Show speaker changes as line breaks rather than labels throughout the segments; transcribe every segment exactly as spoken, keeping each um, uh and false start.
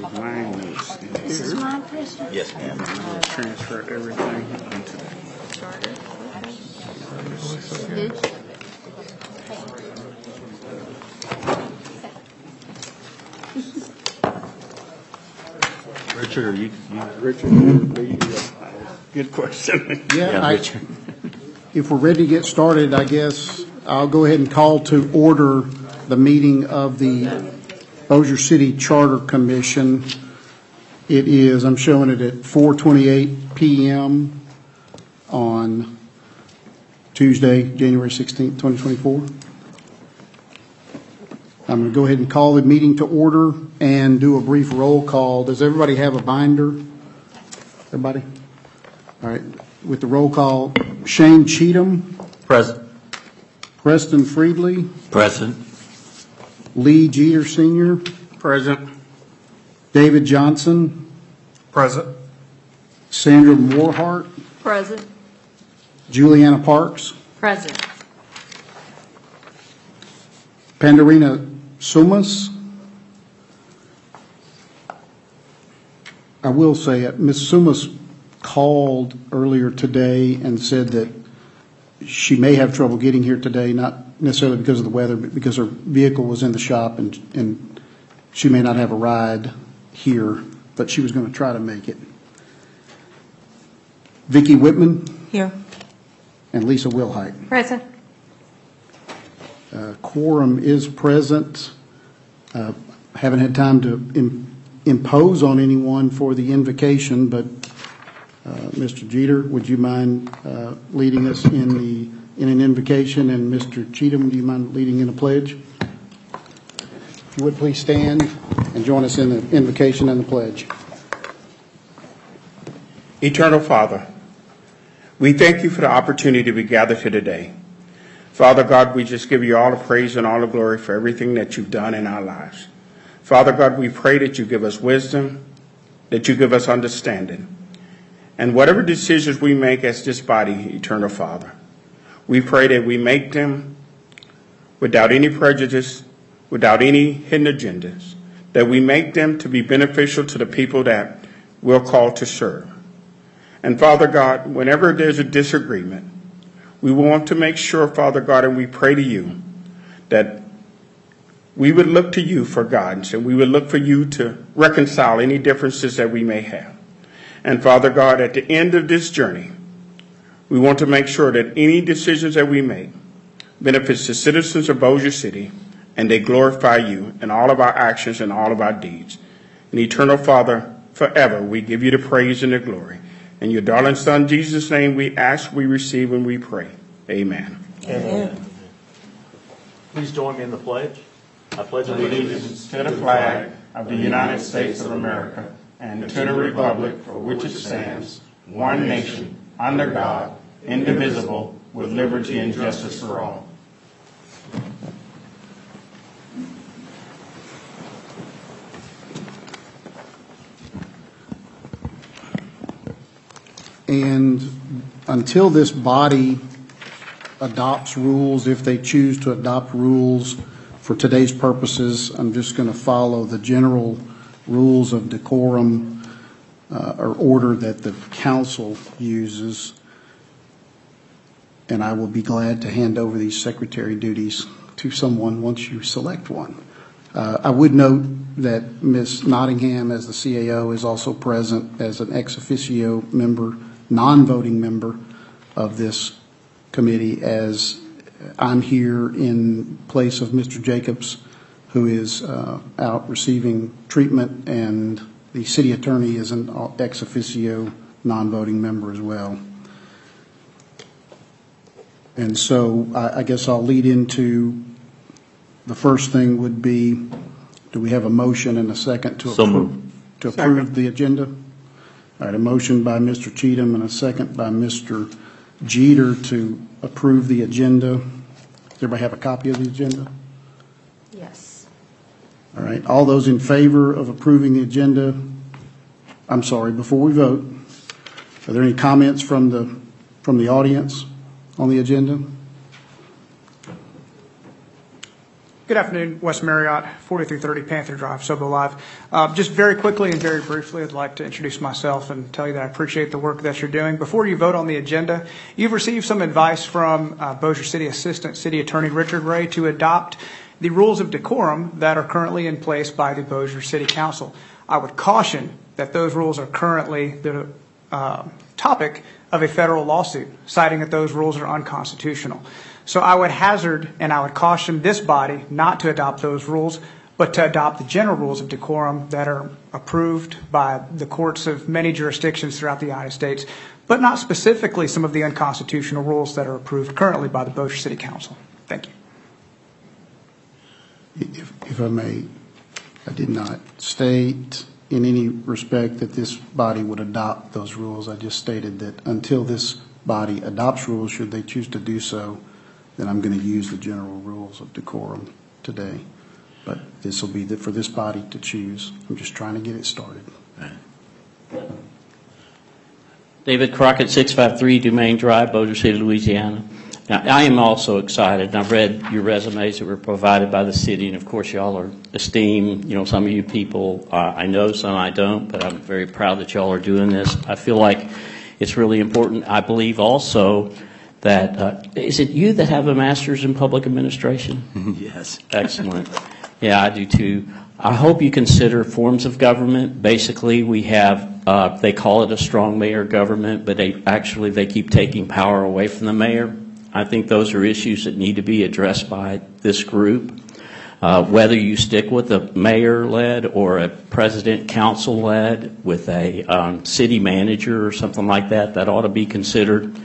my notes in
This is
here.
my question.
Yes, ma'am.
And I'll transfer everything into that.
Richard, are you, you
Richard, you- good question.
Yeah,
yeah,
I,
Richard.
if we're ready to get started, I guess I'll go ahead and call to order the meeting of the Bossier City Charter Commission. It is, I'm showing it at four twenty-eight p.m. on Tuesday, January sixteenth, twenty twenty-four. I'm going to go ahead and call the meeting to order and do a brief roll call. Does everybody have a binder? Everybody? All right. With the roll call, Shane Cheatham,
Present.
Preston Friedley,
Present.
Lee Jeter Senior,
Present.
David Johnson,
Present.
Sandra Moorhart,
Present.
Juliana Parks,
Present.
Pandarina Sumas. I will say it, Miz Sumas called earlier today and said that she may have trouble getting here today, not necessarily because of the weather, but because her vehicle was in the shop and, and she may not have a ride here, but she was going to try to make it. Vicki Whitman
Here.
and Lisa Wilhite.
Present.
Uh, quorum is present. Uh, haven't had time to im- impose on anyone for the invocation, but uh, Mister Jeter, would you mind uh, leading us in the in an invocation? And Mister Cheatham, do you mind leading in a pledge? If you would please stand and join us in the invocation and the pledge.
Eternal Father, we thank you for the opportunity to be gathered here today. Father God, we just give you all the praise and all the glory for everything that you've done in our lives. Father God, we pray that you give us wisdom, that you give us understanding. And whatever decisions we make as this body, Eternal Father, we pray that we make them without any prejudice, without any hidden agendas, that we make them to be beneficial to the people that we're called to serve. And Father God, whenever there's a disagreement, we want to make sure, Father God, and we pray to you that we would look to you for guidance and we would look for you to reconcile any differences that we may have. And Father God, at the end of this journey, we want to make sure that any decisions that we make benefits the citizens of Bossier City and they glorify you in all of our actions and all of our deeds. And Eternal Father, forever we give you the praise and the glory. In your darling Son, Jesus' name, we ask, we receive, and we pray. Amen.
Amen. Please join me in the pledge. I pledge
Allegiance to the flag of the United States of America and to the republic for which it stands, one nation, under God, indivisible, with liberty and justice for all.
And until this body adopts rules, if they choose to adopt rules for today's purposes, I'm just going to follow the general rules of decorum uh, or order that the council uses. And I will be glad to hand over these secretary duties to someone once you select one. Uh, I would note that Miz Nottingham, as the C A O, is also present as an ex officio member, non-voting member of this committee, as I'm here in place of Mister Jacobs, who is uh, out receiving treatment, and the city attorney is an ex officio non-voting member as well. And so I, I guess I'll lead into the first thing would be, do we have a motion and a second to
So
approve,
moved.
to approve the agenda? All right, a motion by Mister Cheatham and a second by Mister Jeter to approve the agenda. Does everybody have a copy of the agenda?
Yes.
All right, all those in favor of approving the agenda, I'm sorry, before we vote, are there any comments from the, from the audience on the agenda?
Good afternoon, Wes Marriott, forty-three thirty Panther Drive, Sobo Live. Uh, just very quickly and very briefly, I'd like to introduce myself and tell you that I appreciate the work that you're doing. Before you vote on the agenda, you've received some advice from uh, Bossier City Assistant City Attorney Richard Ray to adopt the rules of decorum that are currently in place by the Bossier City Council. I would caution that those rules are currently the uh, topic of a federal lawsuit, citing that those rules are unconstitutional. So I would hazard and I would caution this body not to adopt those rules, but to adopt the general rules of decorum that are approved by the courts of many jurisdictions throughout the United States, but not specifically some of the unconstitutional rules that are approved currently by the Bossier City Council. Thank you.
If, if I may, I did not state in any respect that this body would adopt those rules. I just stated that until this body adopts rules, should they choose to do so, then I'm going to use the general rules of decorum today. But this will be the, for this body to choose. I'm just trying to get it started.
David Crockett, six five three Dumaine Drive, Bossier City, Louisiana. Now, I am also excited, and I've read your resumes that were provided by the city, and of course y'all are esteemed. You know, some of you people, uh, I know, some I don't, but I'm very proud that y'all are doing this. I feel like it's really important. I believe also that, uh, is it you that have a master's in public administration?
Yes.
Excellent. Yeah, I do too. I hope you consider forms of government. Basically, we have, uh, they call it a strong mayor government, but they actually, they keep taking power away from the mayor. I think those are issues that need to be addressed by this group. Uh, whether you stick with a mayor-led or a president-council-led with a um, city manager or something like that, that ought to be considered.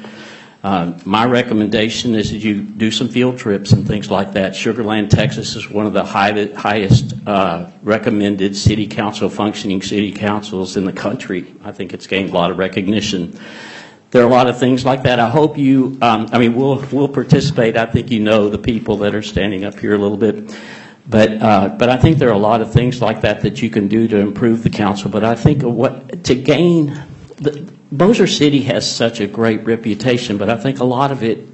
Uh, my recommendation is that you do some field trips and things like that. Sugar Land, Texas is one of the high, highest uh, recommended city council, functioning city councils in the country. I think it's gained a lot of recognition. There are a lot of things like that. I hope you, um, I mean, we'll, we'll participate. I think you know the people that are standing up here a little bit. But, uh, but I think there are a lot of things like that that you can do to improve the council. But I think what, to gain, the, Bossier City has such a great reputation, but I think a lot of it,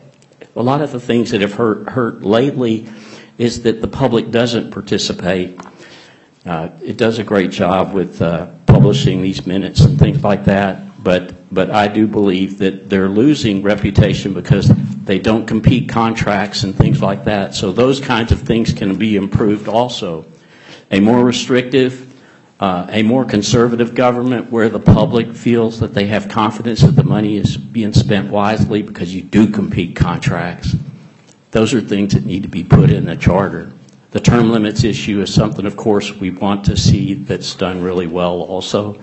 a lot of the things that have hurt, hurt lately is that the public doesn't participate. Uh, it does a great job with uh, publishing these minutes and things like that. But, but I do believe that they're losing reputation because they don't compete contracts and things like that. So those kinds of things can be improved also. A more restrictive, uh, a more conservative government where the public feels that they have confidence that the money is being spent wisely because you do compete contracts. Those are things that need to be put in the charter. The term limits issue is something, of course, we want to see that's done really well also.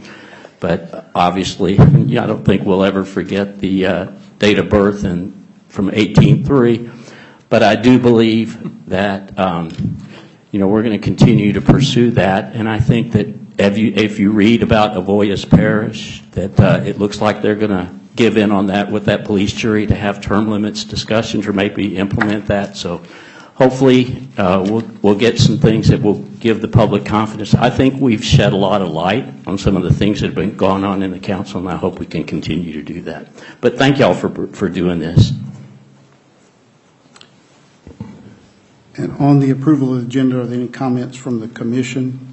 But obviously, I don't think we'll ever forget the uh, date of birth and from eighteen three. But I do believe that, um, you know, we're going to continue to pursue that. And I think that if you, if you read about Avoyas Parish, that uh, it looks like they're going to give in on that with that police jury to have term limits discussions or maybe implement that. So hopefully uh, we'll, we'll get some things that will give the public confidence. I think we've shed a lot of light on some of the things that have been going on in the council, and I hope we can continue to do that. But thank y'all for, for doing this.
And on the approval of the agenda, are there any comments from the commission?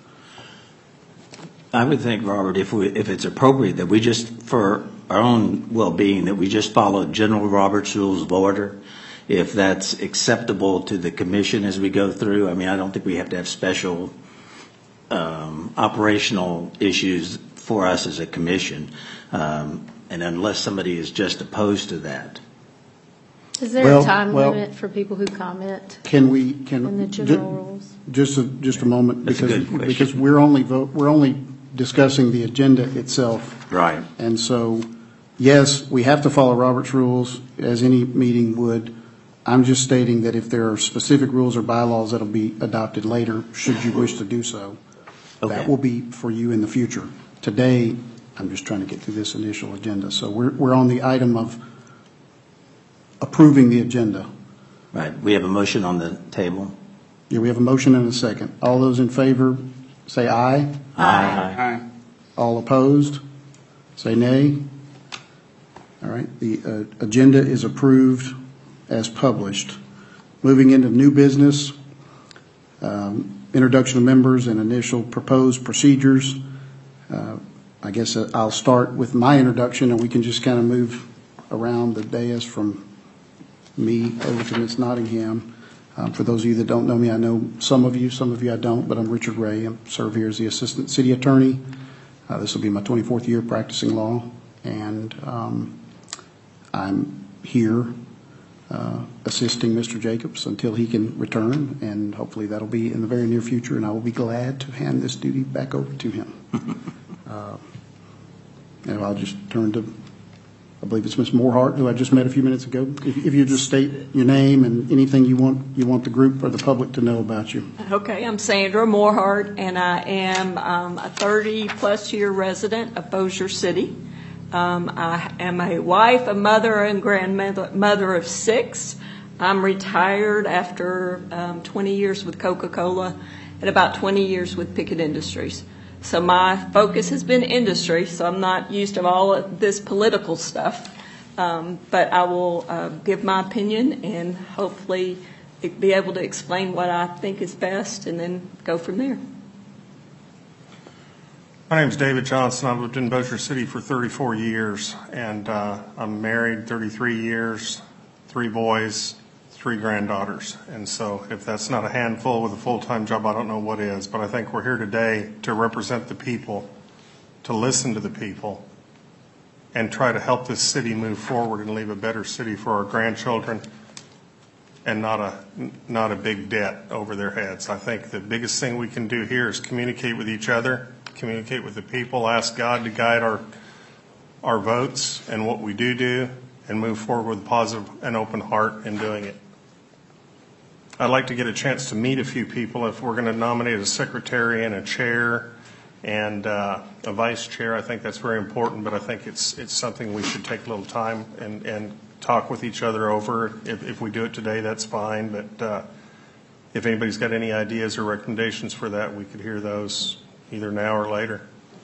I would think, Robert, if we, if it's appropriate that we just, for our own well-being, that we just follow General Roberts Rules of Order. If that's acceptable to the commission as we go through. I mean, I don't think we have to have special um, operational issues for us as a commission, um, and unless somebody is just opposed to that.
Is there
Well,
a time
well-
limit for people who comment
Can we, can?
in the
ju-
general rules?
Just a, just a moment,
That's a
because,
good question.
because we're only vote, we're only discussing the agenda itself.
Right.
And so, yes, we have to follow Robert's rules, as any meeting would. I'm just stating that if there are specific rules or bylaws that'll be adopted later, should you wish to do so,
Okay.
that will be for you in the future. Today, I'm just trying to get through this initial agenda. So we're, we're on the item of approving the agenda.
Right. We have a motion on the table.
Yeah, we have a motion and a second. All those in favor, say aye.
Aye.
All opposed, say nay. All right, the uh, agenda is approved as published. Moving into new business, um, introduction of members and initial proposed procedures. Uh, I guess I'll start with my introduction, and we can just kind of move around the dais from me over to Miz Nottingham. Um, for those of you that don't know me, I know some of you, some of you I don't, but I'm Richard Ray. I serve here as the Assistant City Attorney. Uh, this will be my twenty-fourth year practicing law, and um, I'm here uh, assisting Mister Jacobs until he can return, and hopefully that'll be in the very near future, and I will be glad to hand this duty back over to him. uh, and I'll just turn to, I believe it's Miz Moorhart, who I just met a few minutes ago. If, if you just state your name and anything you want you want the group or the public to know about you.
Okay, I'm Sandra Moorhart, and I am um, a thirty-plus year resident of Bossier City. Um, I am a wife, a mother, and grandmother mother of six. I'm retired after um, twenty years with Coca-Cola and about twenty years with Pickett Industries. So my focus has been industry, so I'm not used to all of this political stuff. Um, but I will uh, give my opinion and hopefully be able to explain what I think is best and then go from there.
My name is David Johnson. I've lived in Bossier City for thirty-four years, and uh, I'm married thirty-three years, three boys, three granddaughters. And so if that's not a handful with a full-time job, I don't know what is. But I think we're here today to represent the people, to listen to the people, and try to help this city move forward and leave a better city for our grandchildren and not a not a big debt over their heads. I think the biggest thing we can do here is communicate with each other, communicate with the people, ask God to guide our our votes and what we do do, and move forward with a positive and open heart in doing it. I'd like to get a chance to meet a few people. If we're going to nominate a secretary and a chair and uh, a vice chair, I think that's very important, but I think it's it's something we should take a little time and, and talk with each other over. If, if we do it today, that's fine, but uh, if anybody's got any ideas or recommendations for that, we could hear those either now or later.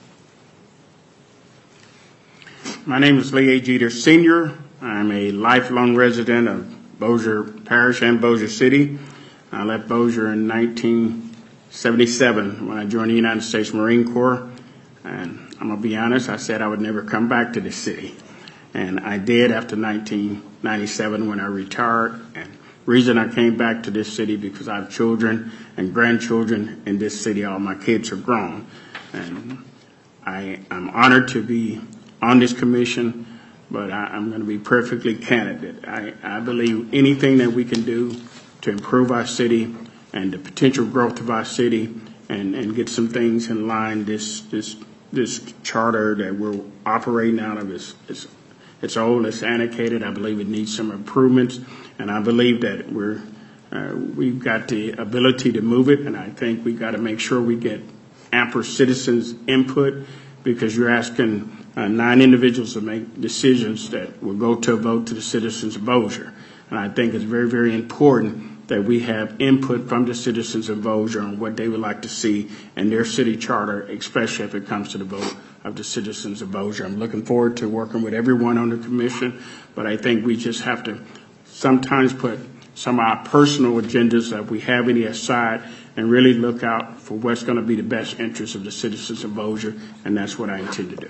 My name is Lee A. Jeter Senior I'm a lifelong resident of Bossier Parish and Bossier City. I left Bossier in nineteen seventy-seven when I joined the United States Marine Corps. And I'm going to be honest, I said I would never come back to this city. And I did after nineteen ninety-seven when I retired. And the reason I came back to this city because I have children and grandchildren in this city. All my kids are grown. And I, I'm honored to be on this commission, but I, I'm going to be perfectly candid. I, I believe anything that we can do to improve our city and the potential growth of our city and, and get some things in line, this this this charter that we're operating out of is, is it's old, it's antiquated. I believe it needs some improvements, and I believe that we're uh, we've got the ability to move it, and I think we've got to make sure we get ample citizens' input, because you're asking Uh, nine individuals to make decisions that will go to a vote to the citizens of Bossier. And I think it's very, very important that we have input from the citizens of Bossier on what they would like to see in their city charter, especially if it comes to the vote of the citizens of Bossier. I'm looking forward to working with everyone on the commission, but I think we just have to sometimes put some of our personal agendas that we have any aside and really look out for what's going to be the best interest of the citizens of Bossier, and that's what I intend to do.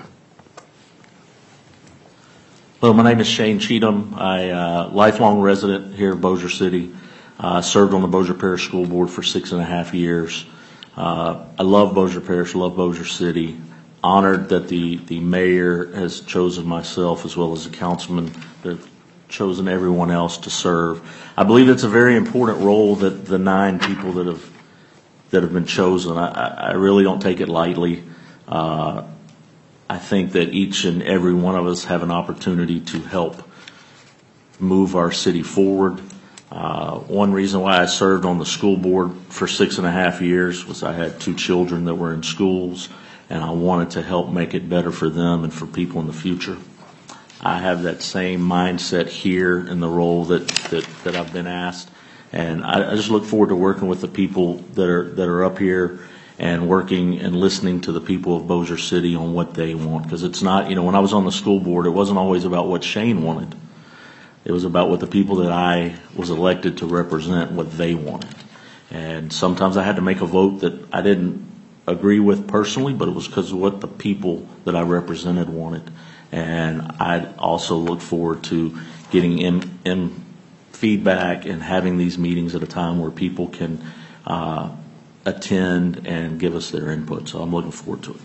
Hello, my name is Shane Cheatham. I uh, lifelong resident here in Bossier City. I uh, served on the Bossier Parish School Board for six and a half years. Uh, I love Bossier Parish, love Bossier City. Honored that the, the mayor has chosen myself as well as the councilman. They've chosen everyone else to serve. I believe it's a very important role that the nine people that have that have been chosen. I, I really don't take it lightly. Uh, I think that each and every one of us have an opportunity to help move our city forward. Uh, one reason why I served on the school board for six and a half years was I had two children that were in schools, and I wanted to help make it better for them and for people in the future. I have that same mindset here in the role that, that, that I've been asked, and I, I just look forward to working with the people that are that are up here and working and listening to the people of Bossier City on what they want. Because it's not, you know, when I was on the school board, it wasn't always about what Shane wanted. It was about what the people that I was elected to represent, what they wanted. And sometimes I had to make a vote that I didn't agree with personally, but it was because of what the people that I represented wanted. And I also look forward to getting in, in feedback and having these meetings at a time where people can uh, attend and give us their input. So I'm looking forward to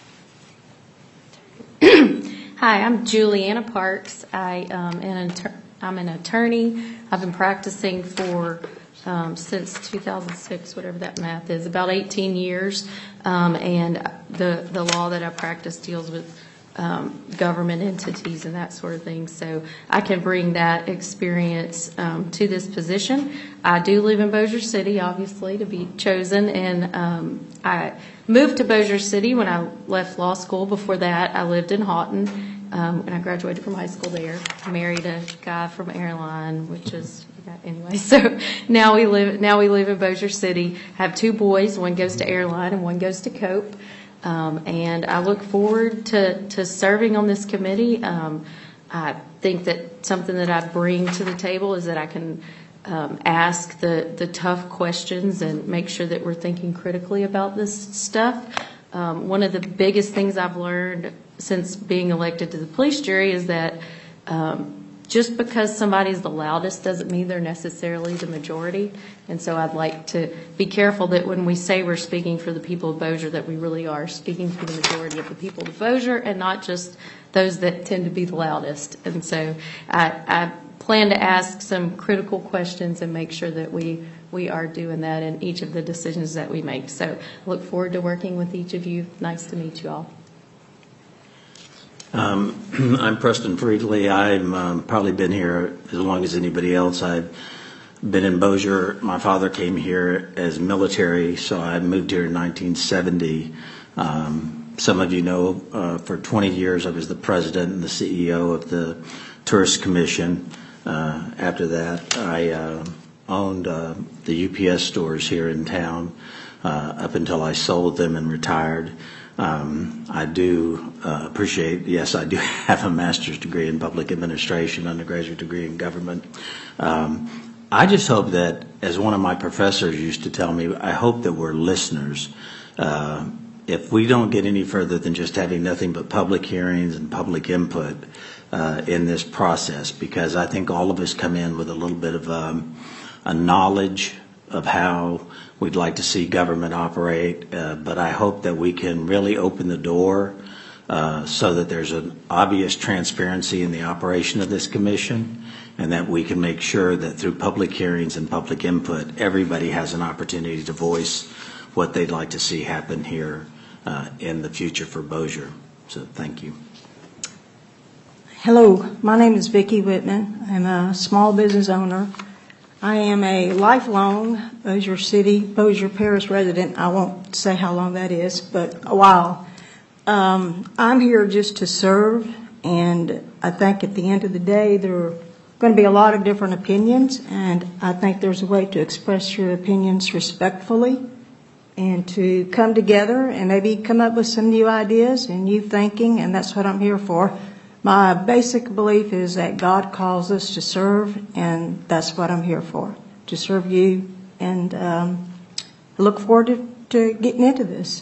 it. Hi, I'm Juliana Parks. I um, am an attor- I'm an attorney. I've been practicing for um, since two thousand six, whatever that math is, about eighteen years. Um, and the the law that I practice deals with Um, government entities and that sort of thing. So I can bring that experience um, to this position. I do live in Bossier City, obviously, to be chosen, and um, I moved to Bossier City when I left law school. Before that, I lived in Houghton, um, and I graduated from high school there. I married a guy from Airline, which is anyway. So now we live now we live in Bossier City. I have two boys. One goes to Airline, and one goes to Cope. Um, and I look forward to, to serving on this committee. Um, I think that something that I bring to the table is that I can um, ask the, the tough questions and make sure that we're thinking critically about this stuff. Um, one of the biggest things I've learned since being elected to the police jury is that um, just because somebody's the loudest doesn't mean they're necessarily the majority. And so I'd like to be careful that when we say we're speaking for the people of Bossier, that we really are speaking for the majority of the people of Bossier and not just those that tend to be the loudest. And so I, I plan to ask some critical questions and make sure that we, we are doing that in each of the decisions that we make. So look forward to working with each of you. Nice to meet you all.
Um, I'm Preston Friedley. I've um, probably been here as long as anybody else. I've been in Bossier. My father came here as military, so I moved here in nineteen seventy. Um, some of you know uh, for twenty years I was the president and the C E O of the Tourist Commission. Uh, after that, I uh, owned uh, the U P S stores here in town uh, up until I sold them and retired. Um, I do uh, appreciate, yes, I do have a master's degree in public administration, undergraduate degree in government. Um, I just hope that, as one of my professors used to tell me, I hope that we're listeners. Uh, if we don't get any further than just having nothing but public hearings and public input uh, in this process, because I think all of us come in with a little bit of um, a knowledge of how we'd like to see government operate, uh, but I hope that we can really open the door uh, so that there's an obvious transparency in the operation of this commission, and that we can make sure that through public hearings and public input, everybody has an opportunity to voice what they'd like to see happen here uh, in the future for Bossier. So thank you.
Hello, my name is Vicki Whitman. I'm a small business owner. I am a lifelong Bossier City, Bossier Parish resident. I won't say how long that is, but a while. Um, I'm here just to serve, and I think at the end of the day there are going to be a lot of different opinions, and I think there's a way to express your opinions respectfully and to come together and maybe come up with some new ideas and new thinking, and that's what I'm here for. My basic belief is that God calls us to serve, and that's what I'm here for, to serve you, and um, I look forward to, to getting into this.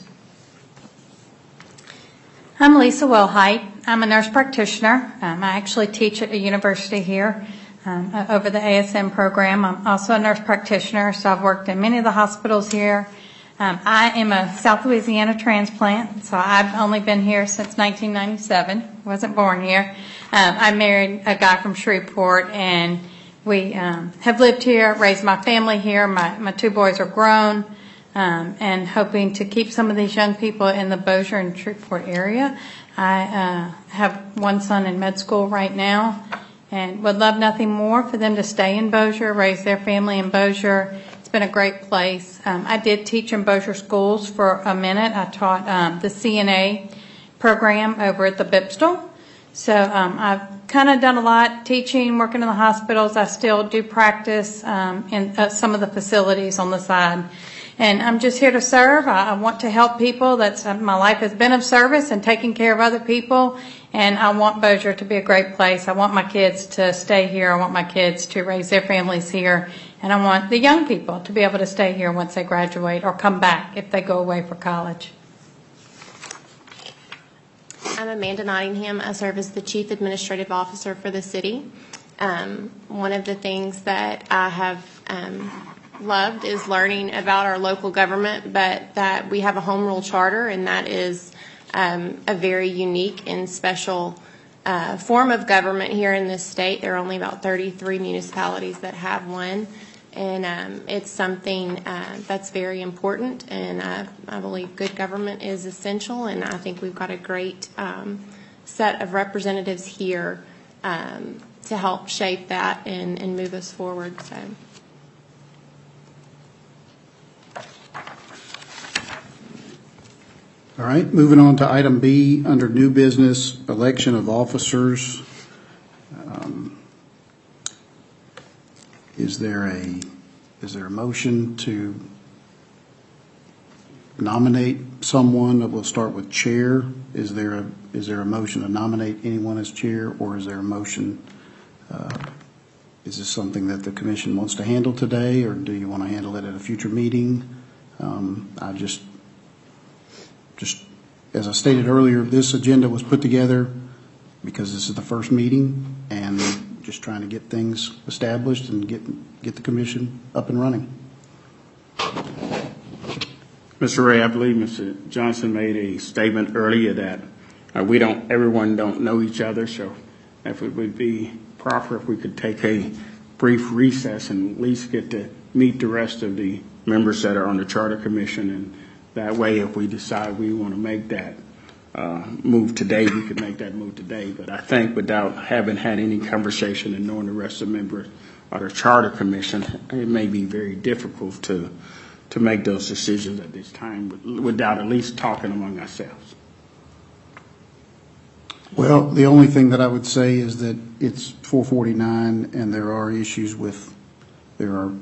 I'm Lisa Wellhite. I'm a nurse practitioner. Um, I actually teach at a university here um, over the A S M program. I'm also a nurse practitioner, so I've worked in many of the hospitals here. Um, I am a South Louisiana transplant, so I've only been here since nineteen ninety-seven. Wasn't born here. Um, I married a guy from Shreveport, and we um, have lived here, raised my family here. My, my two boys are grown, um, and hoping to keep some of these young people in the Bossier and Shreveport area. I uh, have one son in med school right now, and would love nothing more for them to stay in Bossier, raise their family in Bossier. Been a great place. Um, I did teach in Bossier schools for a minute. I taught um, the C N A program over at the B I P S T L. So um, I've kind of done a lot teaching, working in the hospitals. I still do practice um, in uh, some of the facilities on the side. And I'm just here to serve. I, I want to help people. That's uh, my life has been of service and taking care of other people. And I want Bossier to be a great place. I want my kids to stay here. I want my kids to raise their families here. And I want the young people to be able to stay here once they graduate or come back if they go away for college.
I'm Amanda Nottingham. I serve as the Chief Administrative Officer for the city. Um, one of the things that I have um, loved is learning about our local government, but that we have a home rule charter, and that is um, a very unique and special uh, form of government here in this state. There are only about thirty-three municipalities that have one. And um, it's something uh, that's very important, and uh, I believe good government is essential, and I think we've got a great um, set of representatives here um, to help shape that and, and move us forward. So.
All right, moving on to item B, under new business, election of officers. Um, Is there a, is there a motion to nominate someone? We'll start with chair. Is there a, is there a motion to nominate anyone as chair, or is there a motion, uh, is this something that the commission wants to handle today, or do you want to handle it at a future meeting? Um, I just, just, as I stated earlier, this agenda was put together because this is the first meeting, and just trying to get things established and get get the commission up and running.
Mister Ray, I believe Mister Johnson made a statement earlier that uh, we don't, everyone don't know each other, so if it would be proper if we could take a brief recess and at least get to meet the rest of the members that are on the Charter Commission, and that way if we decide we want to make that Uh, move today, we could make that move today. But I think without having had any conversation and knowing the rest of the members of the Charter Commission, it may be very difficult to to make those decisions at this time without at least talking among ourselves.
Well, the only thing that I would say is that it's four forty-nine, and there are issues with, there are,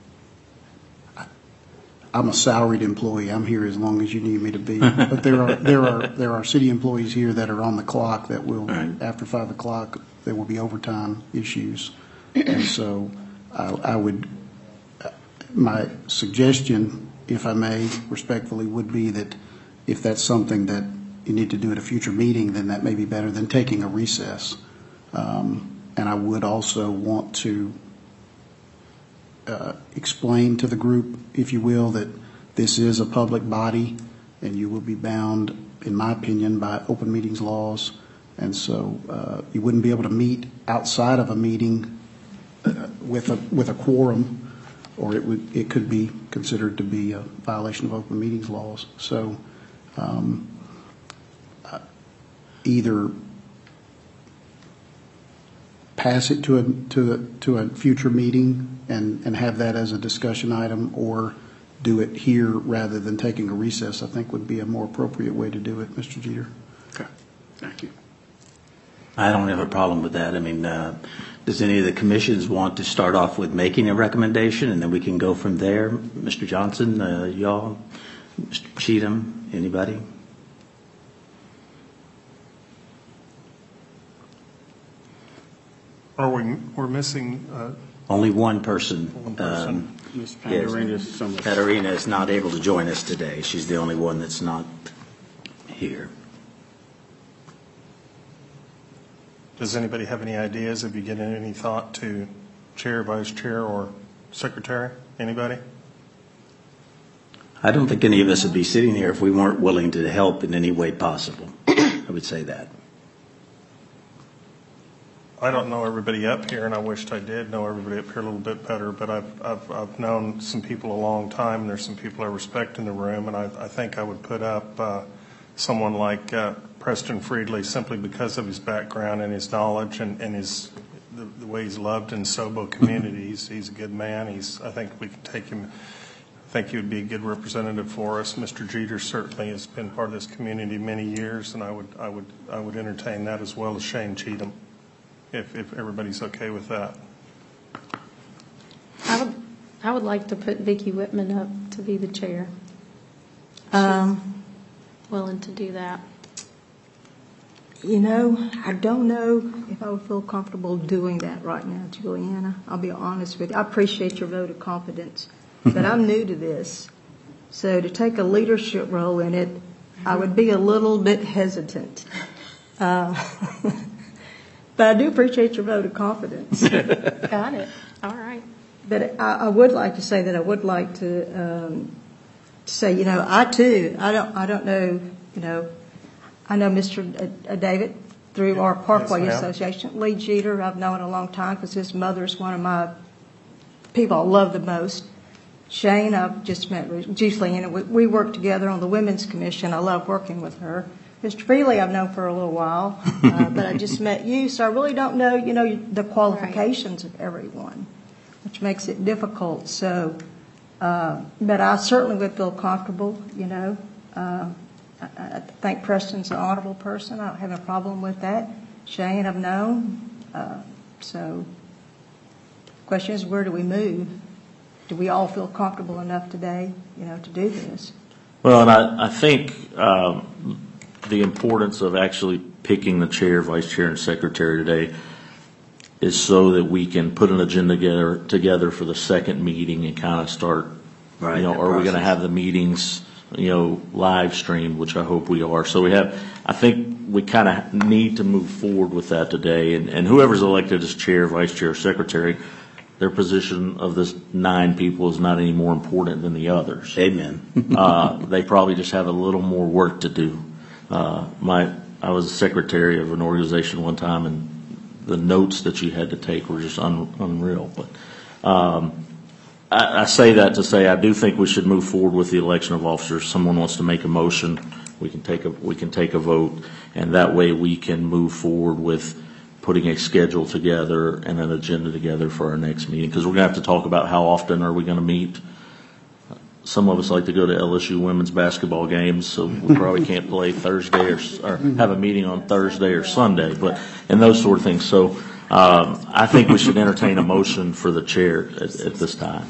I'm a salaried employee. I'm here as long as you need me to be. But there are there are there are city employees here that are on the clock that will, after five o'clock, there will be overtime issues, and so I, I would. My suggestion, if I may, respectfully, would be that if that's something that you need to do at a future meeting, then that may be better than taking a recess. Um, and I would also want to Uh, explain to the group, if you will, that this is a public body and you will be bound, in my opinion, by open meetings laws. And so uh, you wouldn't be able to meet outside of a meeting uh, with a with a quorum, or it would it could be considered to be a violation of open meetings laws. So um, uh, either pass it to a to a to a future meeting and and have that as a discussion item, or do it here rather than taking a recess, I think would be a more appropriate way to do it, Mister Jeter.
Okay, thank you.
I don't have a problem with that. I mean, uh, does any of the commissions want to start off with making a recommendation, and then we can go from there? Mister Johnson, uh, y'all, Mister Cheatham, anybody?
Are we, we're missing, uh,
Only one person.
One person.
Um,
Miz
yes.
Patarina is somewhere.
Katarina is not able to join us today. She's the only one that's not here.
does anybody have any ideas? Have you given any thought to chair, vice chair, or secretary? Anybody?
I don't think any of us would be sitting here if we weren't willing to help in any way possible. I would say that.
I don't know everybody up here, and I wished I did know everybody up here a little bit better, but I've, I've, I've known some people a long time, and there's some people I respect in the room, and I, I think I would put up uh, someone like uh, Preston Friedley, simply because of his background and his knowledge and, and his the, the way he's loved in Sobo community. He's, he's a good man. He's, I think we can take him. I think he would be a good representative for us. Mister Jeter certainly has been part of this community many years, and I would, I would, I would entertain that, as well as Shane Cheatham, if, if everybody's okay with that.
I would, I would like to put Vicki Whitman up to be the chair.
Um,
Willing to do that.
you know, I don't know if I would feel comfortable doing that right now, Juliana. I'll be honest with you. I appreciate your vote of confidence, but I'm new to this. So to take a leadership role in it, I would be a little bit hesitant. Uh, but I do appreciate your vote of confidence.
Got it. All right.
But I, I would like to say that I would like to um, say, you know, I too, I don't, I don't know, you know, I know Mister Uh, David through our Parkway
Yes,
Association. Lee Jeter, I've known a long time because his mother's one of my people I love the most. Shane, I've just met Juliana. We, we work together on the Women's Commission. I love working with her. Mister Feely, I've known for a little while, uh, but I just met you, so I really don't know, you know, the qualifications of everyone, which makes it difficult. So, uh, but I certainly would feel comfortable, you know. Uh, I, I think Preston's an honorable person. I don't have a problem with that. Shane, I've known. Uh, so, the question is, where do we move? Do we all feel comfortable enough today, you know, to do this?
Well, and I, I think um, the importance of actually picking the chair, vice chair, and secretary today is so that we can put an agenda together, together for the second meeting and kind of start,
Right,
you know,
that
are we going to
process.
have the meetings, you know, live streamed, which I hope we are. So we have, I think we kind of need to move forward with that today. And, and whoever's elected as chair, vice chair, secretary, their position of this nine people is not any more important than the others.
Amen.
uh, they probably just have a little more work to do. Uh, my, I was a secretary of an organization one time, and the notes that you had to take were just un, unreal. But um, I, I say that to say I do think we should move forward with the election of officers. Someone wants to make a motion, we can take a we can take a vote, and that way we can move forward with putting a schedule together and an agenda together for our next meeting, because we're going to have to talk about how often are we going to meet. Some of us like to go to L S U women's basketball games, so we probably can't play Thursday or, or have a meeting on Thursday or Sunday, but and those sort of things. So um, I think we should entertain a motion for the chair at, at this time.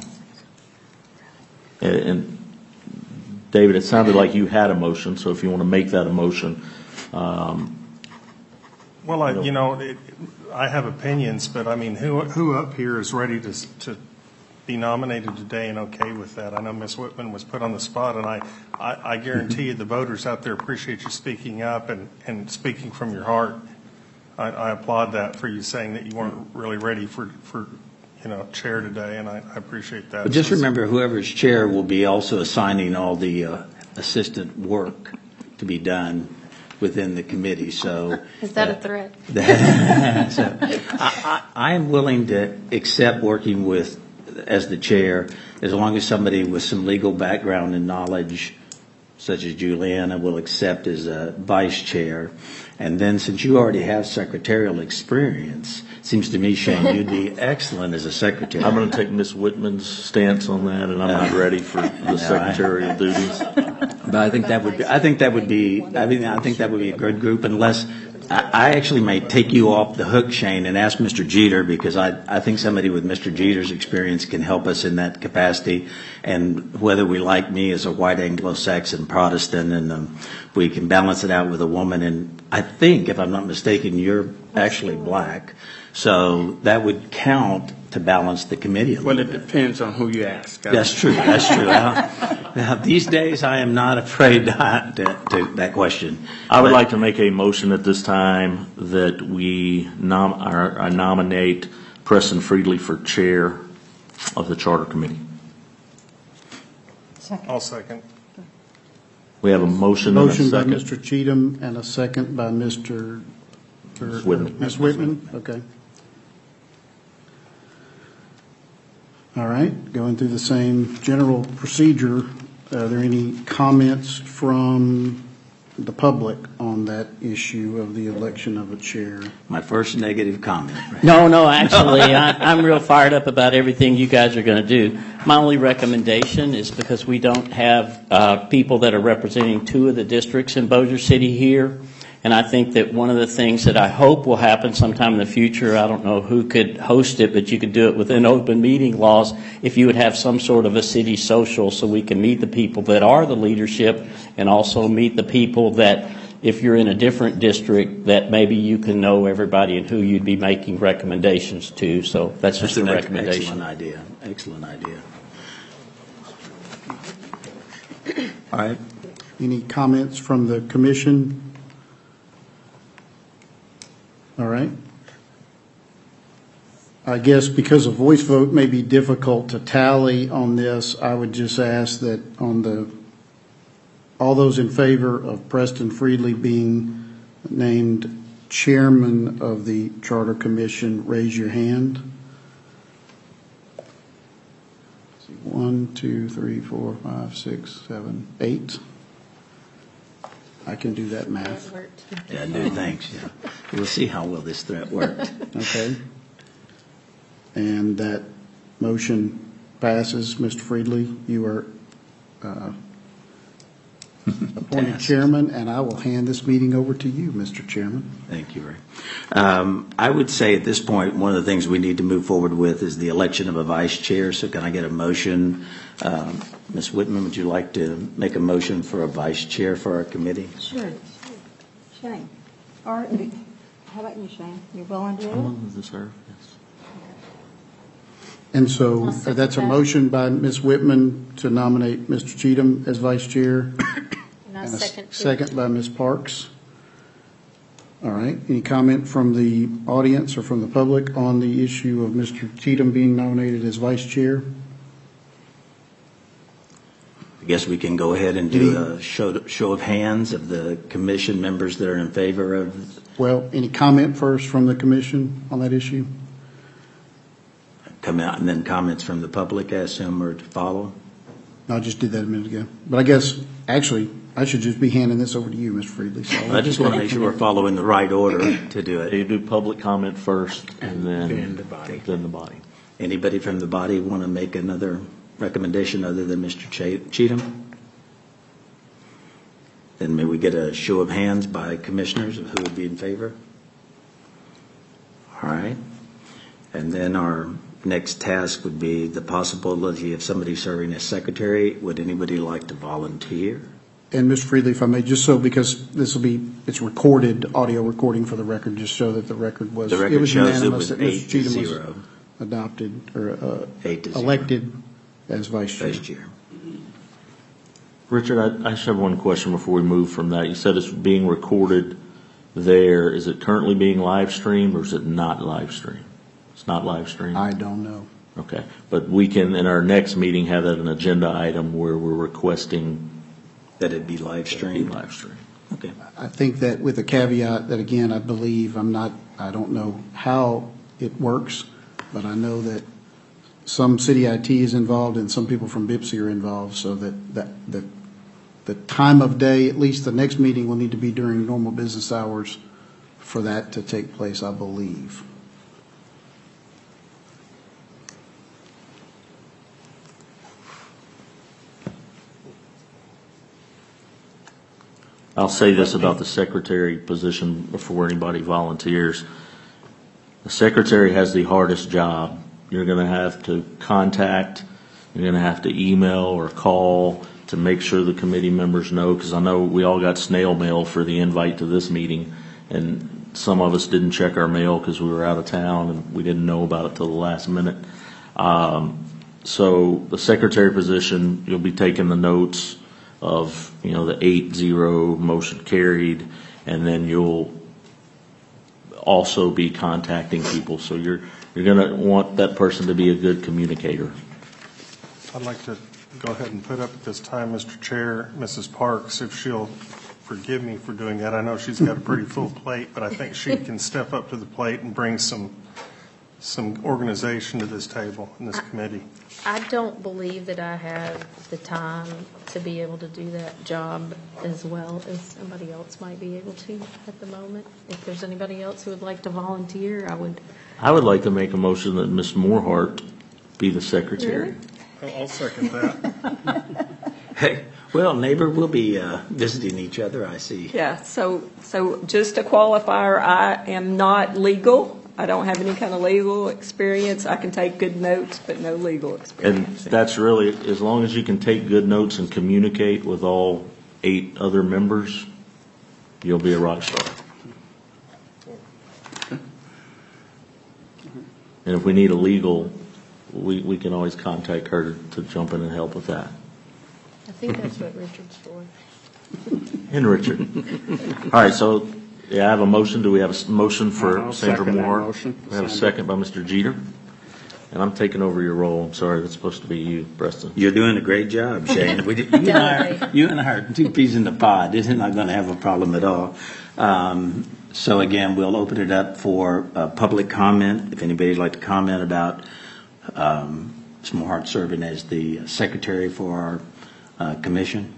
And, and David, it sounded like you had a motion, so if you want to make that a motion. Um,
Well, I, you know, it, I have opinions, but I mean, who who up here is ready to to be nominated today and okay with that? I know Miz Whitman was put on the spot, and I, I, I guarantee you the voters out there appreciate you speaking up and, and speaking from your heart. I, I applaud that for you saying that you weren't really ready for, for you know, chair today, and I, I appreciate that.
But just remember, whoever's chair will be also assigning all the uh, assistant work to be done within the committee. So
Is that a threat?
That, so I, I, I am willing to accept working with as the chair, as long as somebody with some legal background and knowledge, such as Juliana, will accept as a vice chair. And then, since you already have secretarial experience, it seems to me, Shane, you'd be excellent as a secretary.
I'm going to take Miz Whitman's stance on that, and I'm not ready for the secretarial duties.
But I think that would be, I think that would be, I mean, I think that would be a good group, unless, I, I actually may take you off the hook, Shane, and ask Mister Jeter, because I, I think somebody with Mister Jeter's experience can help us in that capacity. And whether we like me as a white Anglo-Saxon Protestant, and um, we can balance it out with a woman. And I think, if I'm not mistaken, you're actually black. So that would count to balance the committee a little
Well, it
bit.
depends on who you ask.
That's true. That's true. Now, now, these days, I am not afraid to, to, to that question.
I would
But-
like to make a motion at this time that we nom- or, uh, nominate Preston Friedley for chair of the Charter Committee.
I'll second.
We have a motion and a
Motion by
second.
Mister Cheatham and a second by Mister
Miz Whitman.
Miz Whitman, okay. All right, going through the same general procedure, are there any comments from the public on that issue of the election of a chair?
My first negative comment.
No, no, actually, I, I'm real fired up about everything you guys are going to do. My only recommendation is, because we don't have uh, people that are representing two of the districts in Bossier City here, and I think that one of the things that I hope will happen sometime in the future, I don't know who could host it, but you could do it within open meeting laws, if you would have some sort of a city social, so we can meet the people that are the leadership and also meet the people that if you're in a different district, that maybe you can know everybody and who you'd be making recommendations to. So that's just
That's
a
an
recommendation.
excellent idea. Excellent idea. All right.
Any comments from the commission? All right. I guess because a voice vote may be difficult to tally on this, I would just ask that on the, all those in favor of Preston Friedley being named chairman of the Charter Commission, raise your hand. One, two, three, four, five, six, seven, eight. I can do that math.
Yeah, do thanks. Yeah, we'll see how well this threat worked.
Okay. And that motion passes. Mister Friedley, you are uh, appointed chairman, and I will hand this meeting over to you, Mister Chairman.
Thank you, Ray. Um, I would say at this point, one of the things we need to move forward with is the election of a vice chair. So can I get a motion? Um, Miz Whitman, would you like to make a motion for a vice chair for our committee?
Sure. Shane. Or, how about you, Shane? You willing to do it?
I'm willing to serve, yes.
And so
I'll second
that's a
that.
motion by Miz Whitman to nominate Mister Cheatham as vice chair.
And I
And a
second. too.
second by Miz Parks. All right. Any comment from the audience or from the public on the issue of Mister Cheatham being nominated as vice chair?
I guess we can go ahead and do a show, show of hands of the commission members that are in favor of.
Well, any comment first from the commission on that issue?
Come out, and then comments from the public, I assume, are to follow.
No, I just did that a minute ago. But I guess, actually, I should just be handing this over to you, Mister Friedley. So
I just want to make sure we're following the right order to do it.
You do public comment first, and then
Then the body.
Then the body.
Anybody from the body want to make another recommendation other than Mister Che- Cheatham? Then may we get a show of hands by commissioners of who would be in favor? All right. And then our next task would be the possibility of somebody serving as secretary. Would anybody like to volunteer?
And Mister Friedley, if I may, just so, because this will be, it's recorded, audio recording for the record, just show that the record was,
The record
it was
shows it
unanimous
was
that
eight
Mister
to
Cheatham was
zero.
adopted, or uh,
Eight to zero.
elected as vice chair.
Vice chair.
Richard, I, I just have one question before we move from that. You said it's being recorded there. Is it currently being live streamed, or is it not live streamed? It's not live streamed?
I don't know.
Okay. But we can, in our next meeting, have that an agenda item where we're requesting
That it be live
that it be
streamed?
live streamed.
Okay.
I think that with the caveat that, again, I believe, I'm not, I don't know how it works, but I know that some city I T is involved and some people from B I P S I are involved, so that, that, that the time of day, at least the next meeting will need to be during normal business hours for that to take place, I believe.
I'll say this about the secretary position before anybody volunteers. The secretary has the hardest job. You're going to have to contact, you're going to have to email or call to make sure the committee members know, because I know we all got snail mail for the invite to this meeting, and some of us didn't check our mail because we were out of town and we didn't know about it till the last minute. Um, so the secretary position, you'll be taking the notes of, you know, the eight zero motion carried, and then you'll also be contacting people. So you're you're going to want that person to be a good communicator.
I'd like to go ahead and put up at this time, Mister Chair, Missus Parks, if she'll forgive me for doing that. I know she's got a pretty full plate, but I think she can step up to the plate and bring some some organization to this table and this committee.
I don't believe that I have the time to be able to do that job as well as somebody else might be able to at the moment. If there's anybody else who would like to volunteer, I would.
I would like to make a motion that Miz Moorhart be the secretary.
I'll I'll second that.
Hey, well, neighbor, we'll be uh, visiting each other, I see.
Yeah, so, so just a qualifier, I am not legal. I don't have any kind of legal experience. I can take good notes, but no legal
And
experience.
that's really, as long as you can take good notes and communicate with all eight other members, you'll be a rock star. And if we need a legal, we, we can always contact her to, to jump in and help with that.
I think that's what Richard's for.
And Richard. All right, so, yeah, I have a motion. Do we have a s- motion for
I'll
Sandra
second that
Moore?
motion.
We have a second by Mister Jeter. And I'm taking over your role. I'm sorry, that's supposed to be you, Preston.
You're doing a great job, Shane. We did, you, and I are, you and I are two peas in the pod. This is not going to have a problem at all. Um, so again, we'll open it up for uh, public comment. If anybody'd like to comment about um, Miz Mohart serving as the secretary for our uh, commission.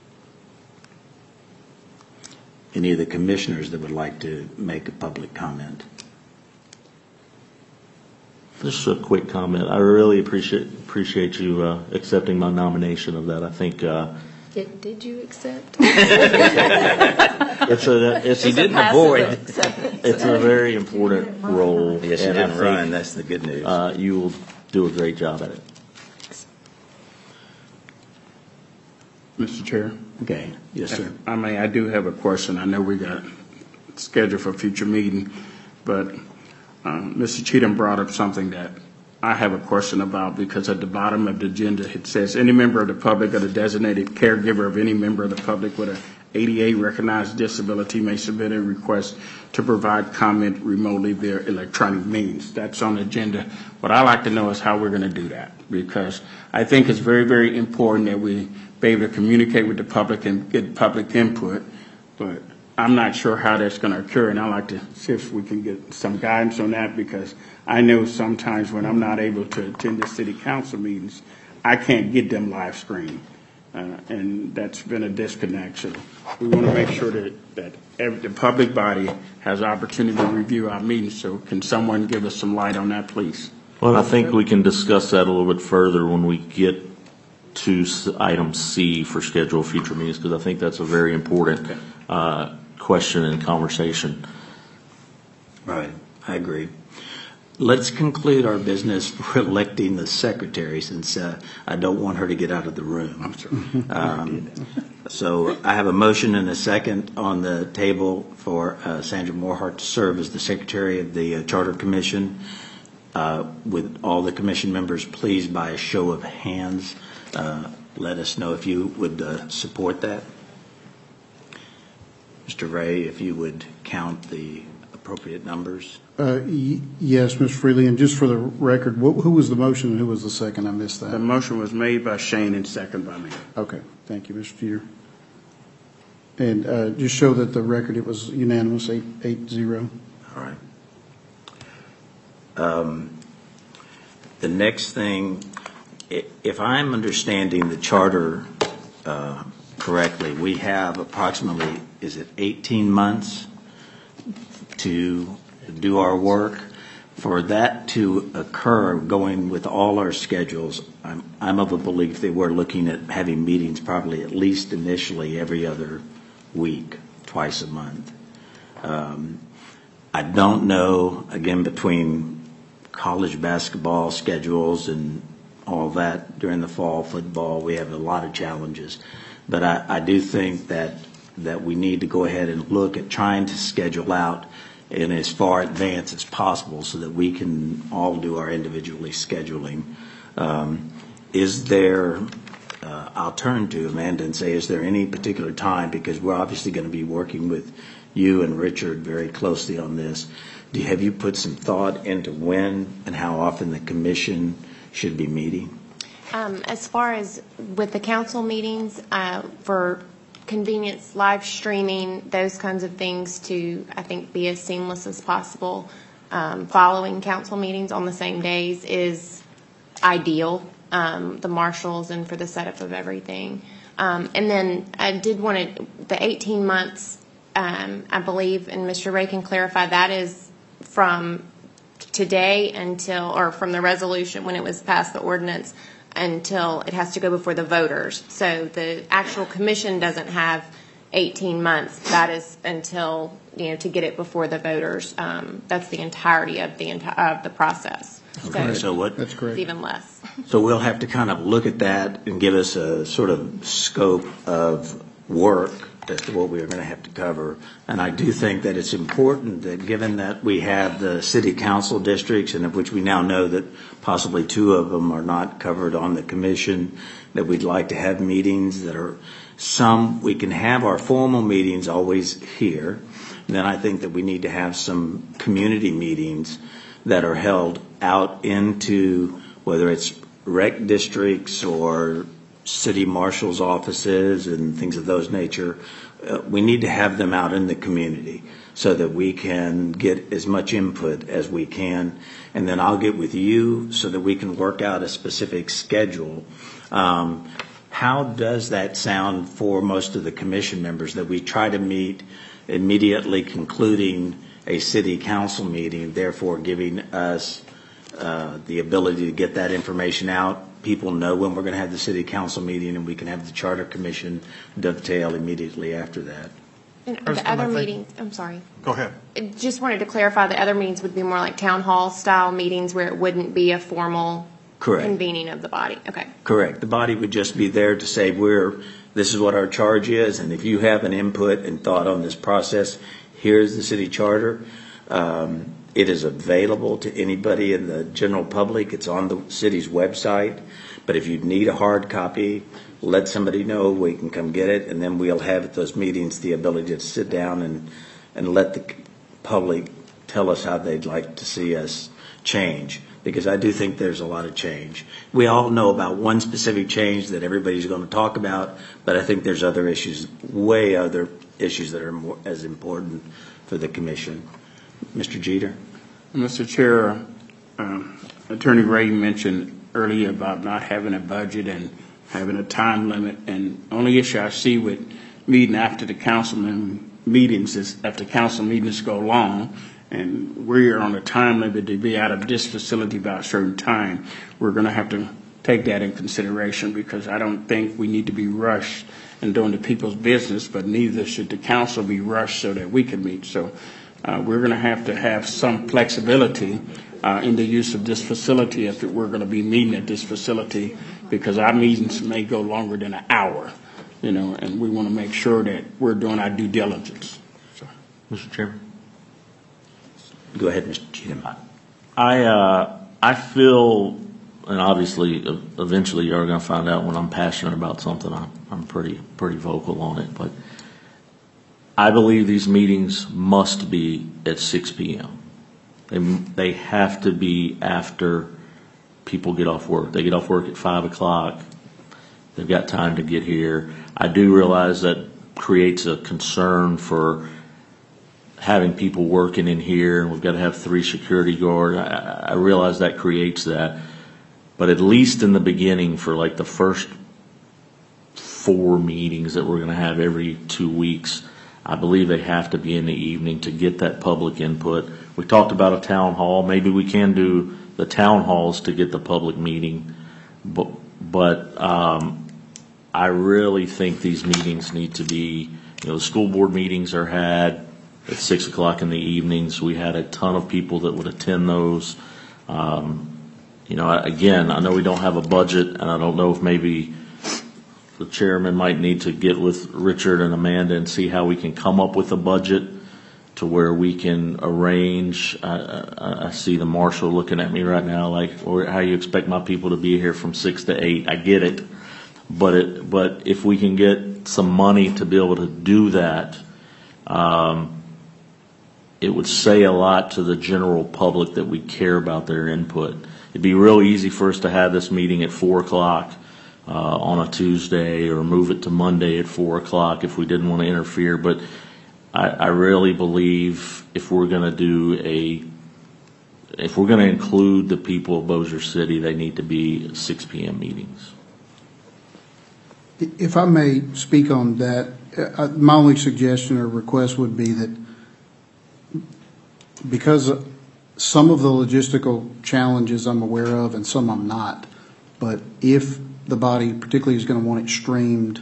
Any of the commissioners that would like to make a public comment?
Just a quick comment. I really appreciate appreciate you uh, accepting my nomination of that. I think uh,
Did, did you accept?
it's a it's
He
a,
didn't avoid.
it's a very important role.
Yes, he
and I
didn't
think,
run. That's the good news.
Uh, you will do a great job at it.
Mister Chair?
Okay. Yes, sir.
I mean, I do have a question. I know we got scheduled for a future meeting, but um, Mister Cheatham brought up something that I have a question about, because at the bottom of the agenda, it says, any member of the public or the designated caregiver of any member of the public with a A D A recognized disability may submit a request to provide comment remotely via electronic means. That's on the agenda. What I like to know is how we're going to do that, because I think it's very, very important that we be able to communicate with the public and get public input, but I'm not sure how that's going to occur, and I'd like to see if we can get some guidance on that, because I know sometimes when I'm not able to attend the city council meetings, I can't get them live streamed, uh, and that's been a disconnect. So we want to make sure that, that every, the public body has opportunity to review our meetings. So can someone give us some light on that, please?
Well, I think we can discuss that a little bit further when we get to s- item C for schedule future meetings, because I think that's a very important uh, question and conversation.
Right, I agree. Let's conclude our business for electing the secretary, since uh, I don't want her to get out of the room.
I'm sorry.
Um, so I have a motion and a second on the table for uh, Sandra Mohart to serve as the secretary of the uh, Charter Commission. Uh, with all the commission members, please, by a show of hands, uh, let us know if you would uh, support that. Mister Ray, if you would count the appropriate numbers.
Uh, y- Yes, Mister Freely, and just for the record, wh- who was the motion and who was the second? I missed
The
that.
motion was made by Shane and second by me.
Okay, thank you, Mister Jeter. And uh, just show that the record, it was unanimous, eight, eight zero.
All right. Um, the next thing, i- if I'm understanding the charter uh, correctly, we have approximately, is it eighteen months to do our work? For that to occur, going with all our schedules, I'm, I'm of a belief that we're looking at having meetings probably at least initially every other week, twice a month. Um, I don't know, again, between college basketball schedules and all that during the fall football, we have a lot of challenges. But I, I do think that, that we need to go ahead and look at trying to schedule out in as far advance as possible so that we can all do our individually scheduling. Um, is there, uh, I'll turn to Amanda and say, is there any particular time, because we're obviously going to be working with you and Richard very closely on this. Do you, have you put some thought into when and how often the commission should be meeting?
Um, as far as with the council meetings, uh, for convenience, live streaming, those kinds of things to, I think, be as seamless as possible, um, following council meetings on the same days is ideal, um, the marshals and for the setup of everything. Um, and then I did want to, the eighteen months, um, I believe, and Mister Ray can clarify, that is from today until, or from the resolution when it was passed, the ordinance, until it has to go before the voters. So the actual commission doesn't have eighteen months. That is until, you know, to get it before the voters. Um, that's the entirety of the enti- of the process.
Okay, so what?
That's correct.
It's even less.
So we'll have to kind of look at that and give us a sort of scope of work as to what we are going to have to cover. And I do think that it's important that, given that we have the city council districts, and of which we now know that possibly two of them are not covered on the commission, that we'd like to have meetings that are some, we can have our formal meetings always here. And then I think that we need to have some community meetings that are held out into, whether it's rec districts or city marshal's offices and things of those nature. Uh, we need to have them out in the community so that we can get as much input as we can. And then I'll get with you so that we can work out a specific schedule. Um, how does that sound for most of the commission members, that we try to meet immediately concluding a city council meeting, therefore giving us uh, the ability to get that information out? People know when we're going to have the city council meeting, and we can have the charter commission dovetail immediately after that.
And the other meetings, I'm sorry.
Go ahead.
I just wanted to clarify, the other meetings would be more like town hall style meetings where it wouldn't be a formal
Correct.
convening of the body. Okay.
Correct. The body would just be there to say, we're, this is what our charge is, and if you have an input and thought on this process, here's the city charter. Um, it is available to anybody in the general public. It's on the city's website. But if you need a hard copy, let somebody know. We can come get it, and then we'll have at those meetings the ability to sit down and, and let the public tell us how they'd like to see us change. Because I do think there's a lot of change. We all know about one specific change that everybody's going to talk about, but I think there's other issues, way other issues that are more, as important for the commission. Mister Jeter?
Mister Chair, um, Attorney Ray mentioned earlier about not having a budget and having a time limit, and only issue I see with meeting after the councilman meetings is after council meetings go long, and we're on a time limit to be out of this facility by a certain time, we're going to have to take that in consideration, because I don't think we need to be rushed in doing the people's business, but neither should the council be rushed so that we can meet. So uh, we're going to have to have some flexibility uh, in the use of this facility if we're going to be meeting at this facility, because our meetings may go longer than an hour, you know, and we want to make sure that we're doing our due diligence. So.
Mister Chairman?
Go ahead, Mister Cheatham.
I uh, I feel, and obviously, uh, eventually you're going to find out when I'm passionate about something. I'm, I'm pretty pretty vocal on it, but I believe these meetings must be at six p.m. They they have to be after people get off work. They get off work at five o'clock. They've got time to get here. I do realize that creates a concern for having people working in here, and we've got to have three security guards. I, I realize that creates that, but at least in the beginning, for like the first four meetings that we're going to have every two weeks, I believe they have to be in the evening to get that public input. We talked about a town hall. Maybe we can do the town halls to get the public meeting, but but um, I really think these meetings need to be, you know, the school board meetings are had at six o'clock in the evenings. We had a ton of people that would attend those. Um, you know, again, I know we don't have a budget, and I don't know if maybe the chairman might need to get with Richard and Amanda and see how we can come up with a budget to where we can arrange. I, I, I see the marshal looking at me right now like, or how you expect my people to be here from six to eight. I get it. But it, but if we can get some money to be able to do that, um, it would say a lot to the general public that we care about their input. It'd be real easy for us to have this meeting at four o'clock uh, on a Tuesday, or move it to Monday at four o'clock if we didn't want to interfere. But I, I really believe if we're going to do a, if we're going to include the people of Bossier City, they need to be six p.m. meetings.
If I may speak on that, uh, my only suggestion or request would be that, because some of the logistical challenges I'm aware of and some I'm not, but if the body particularly is going to want it streamed,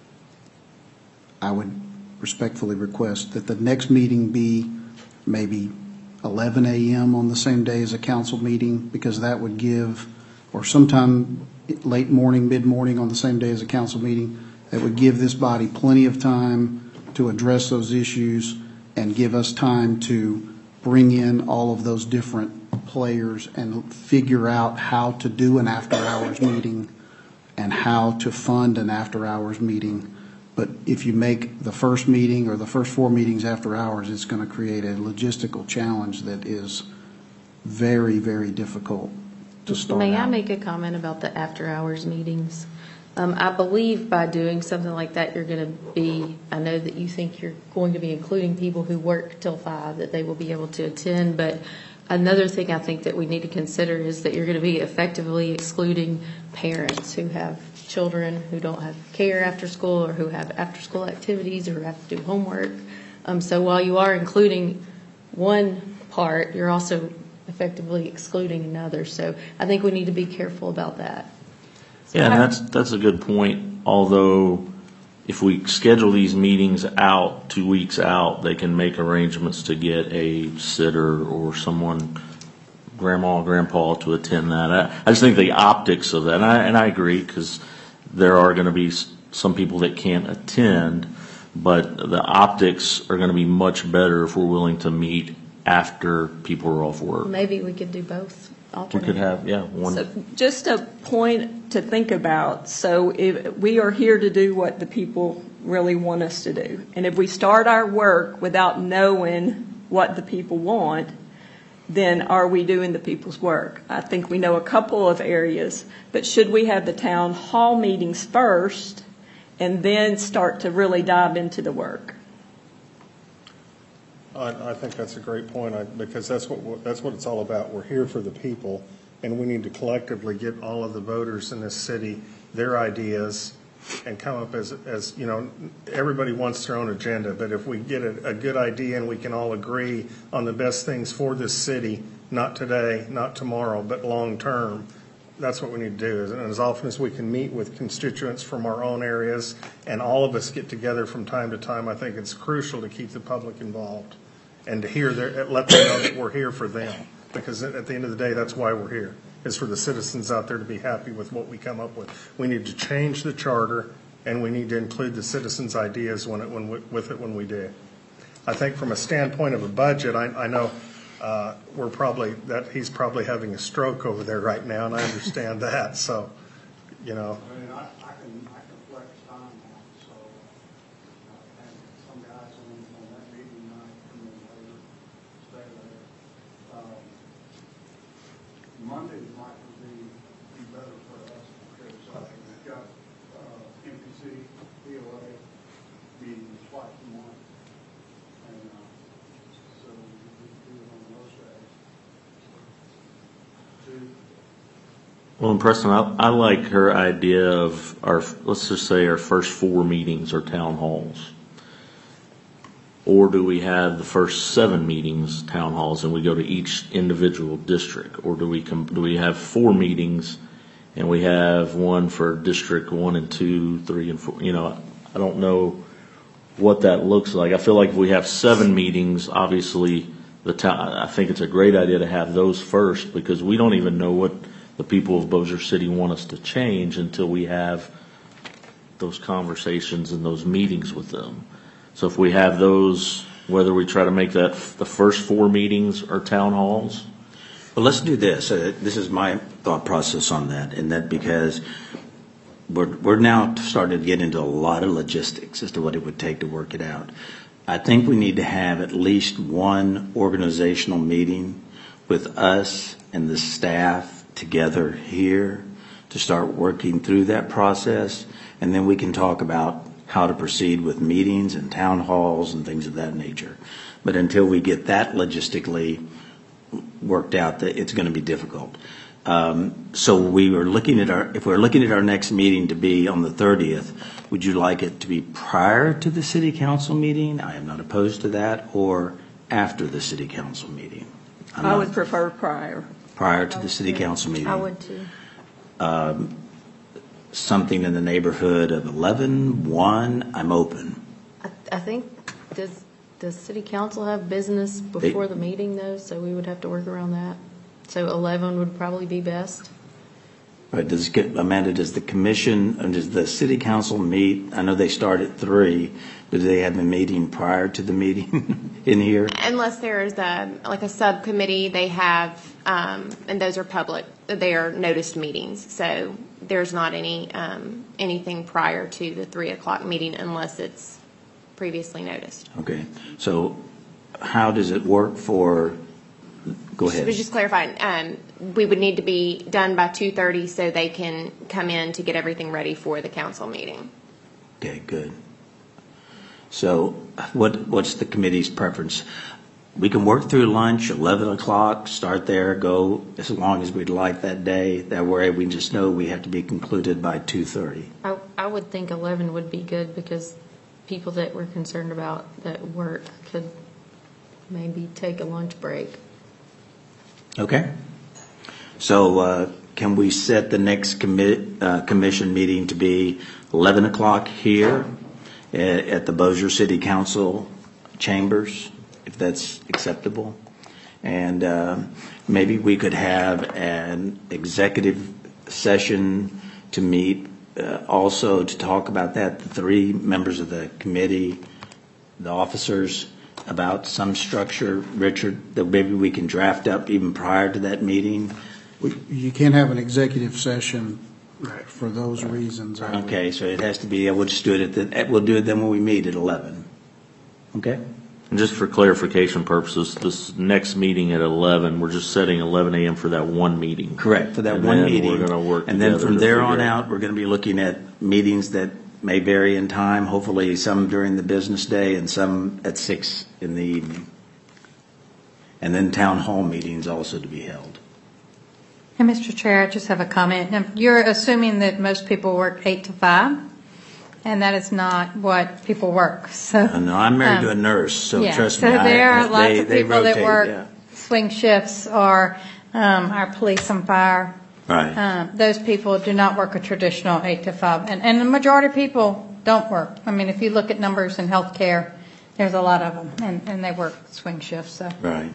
I would respectfully request that the next meeting be maybe eleven a.m. on the same day as a council meeting, because that would give, or sometime late morning, mid-morning on the same day as a council meeting, that would give this body plenty of time to address those issues and give us time to bring in all of those different players and figure out how to do an after-hours meeting and how to fund an after-hours meeting. But if you make the first meeting or the first four meetings after hours, it's going to create a logistical challenge that is very, very difficult to start
May I
out.
make a comment about the after-hours meetings? Um, I believe by doing something like that, you're going to be, I know that you think you're going to be including people who work till five, that they will be able to attend, but another thing I think that we need to consider is that you're going to be effectively excluding parents who have children who don't have care after school or who have after-school activities or have to do homework. Um, so while you are including one part, you're also effectively excluding another. So I think we need to be careful about that.
Yeah, and that's, that's a good point. Although if we schedule these meetings out, two weeks out, they can make arrangements to get a sitter or someone, grandma or grandpa, to attend that. I, I just think the optics of that, and I, and I agree, because there are going to be some people that can't attend, but the optics are going to be much better if we're willing to meet after people are off work.
Maybe we could do both.
We could have, yeah, one.
So just a point to think about. So if we are here to do what the people really want us to do. And if we start our work without knowing what the people want, then are we doing the people's work? I think we know a couple of areas, but should we have the town hall meetings first and then start to really dive into the work?
I, I think that's a great point, I, because that's what that's what it's all about. We're here for the people, and we need to collectively get all of the voters in this city their ideas and come up as, as you know, everybody wants their own agenda, but if we get a, a good idea and we can all agree on the best things for this city, not today, not tomorrow, but long term, that's what we need to do. And as often as we can meet with constituents from our own areas and all of us get together from time to time, I think it's crucial to keep the public involved and to hear their, let them know that we're here for them. Because at the end of the day, that's why we're here, is for the citizens out there to be happy with what we come up with. We need to change the charter, and we need to include the citizens' ideas when it, when we, with it when we do. I think from a standpoint of a budget, I, I know uh, we're probably, that he's probably having a stroke over there right now, and I understand that. So, you know.
I mean, I, I can I can flex time now, so uh, and some guys on, on that meeting night come in later, stay there. Um, Monday might be, be better for us because uh, we've got uh, M P C, P O A meeting twice a month, and uh, so we can do it on those days. Two.
Well, and Preston, I, I like her idea of our, let's just say our first four meetings are town halls. Or do we have the first seven meetings town halls and we go to each individual district? Or do we com- do we have four meetings and we have one for district one and two, three and four? You know, I don't know what that looks like. I feel like if we have seven meetings, obviously the town, I think it's a great idea to have those first, because we don't even know what the people of Bossier City want us to change until we have those conversations and those meetings with them. So if we have those, whether we try to make that f- the first four meetings or town halls.
Well, let's do this. Uh, this is my thought process on that, and that because we're, we're now starting to get into a lot of logistics as to what it would take to work it out. I think we need to have at least one organizational meeting with us and the staff together here to start working through that process, and then we can talk about how to proceed with meetings and town halls and things of that nature. But until we get that logistically worked out, that it's going to be difficult. Um, so we were looking at our, if we're looking at our next meeting to be on the thirtieth, would you like it to be prior to the city council meeting? I am not opposed to that, or after the city council meeting. I'm
I
not-
would prefer prior.
Prior to the city council meeting.
I would too.
Um, something in the neighborhood of eleven, one, I'm open.
I, I think, does, does city council have business before the meeting though? So we would have to work around that. So eleven would probably be best.
Right, does, Amanda, does the commission, and does the city council meet? I know they start at three, but do they have a meeting prior to the meeting in here?
Unless there is a, like a subcommittee, they have, um, and those are public, they are noticed meetings. So there's not any, um, anything prior to the three o'clock meeting unless it's previously noticed.
Okay, so how does it work for, go ahead.
I was just clarifying, um, we would need to be done by two thirty so they can come in to get everything ready for the council meeting.
Okay, good. So what what's the committee's preference? We can work through lunch, eleven o'clock, start there, go as long as we'd like that day. That way we just know we have to be concluded by two thirty.
I, I would think eleven would be good because people that we're concerned about that work could maybe take a lunch break.
Okay. So uh, can we set the next commi- uh, commission meeting to be eleven o'clock here at, at the Bossier City Council chambers, if that's acceptable? And uh, maybe we could have an executive session to meet uh, also to talk about that, the three members of the committee, the officers, about some structure, Richard, that maybe we can draft up even prior to that meeting.
We- You can't have an executive session for those reasons. I would-
Okay, so it has to be, we'll just do it at the, we'll do it then when we meet at eleven. Okay?
And just for clarification purposes, this next meeting at eleven, we're just setting eleven a.m. for that one meeting.
Correct, for that
And
one
then
meeting.
we're gonna work
And then
together
from
to
there on
figure-
out, we're going to be looking at meetings that may vary in time, hopefully some during the business day and some at six in the evening. And then town hall meetings also to be held.
And Mister Chair, I just have a comment. Now, you're assuming that most people work eight to five, and that is not what people work. So,
And no, I'm married
um,
to a nurse, so
yeah,
trust
so
me. I-
there are
they-
lots of
they
people that
rotate,
work
yeah.
swing shifts, or um, our police and fire.
Right.
Um, those people do not work a traditional eight to five, and, and the majority of people don't work. I mean, if you look at numbers in healthcare, there's a lot of them, and, and they work swing shifts. So.
Right.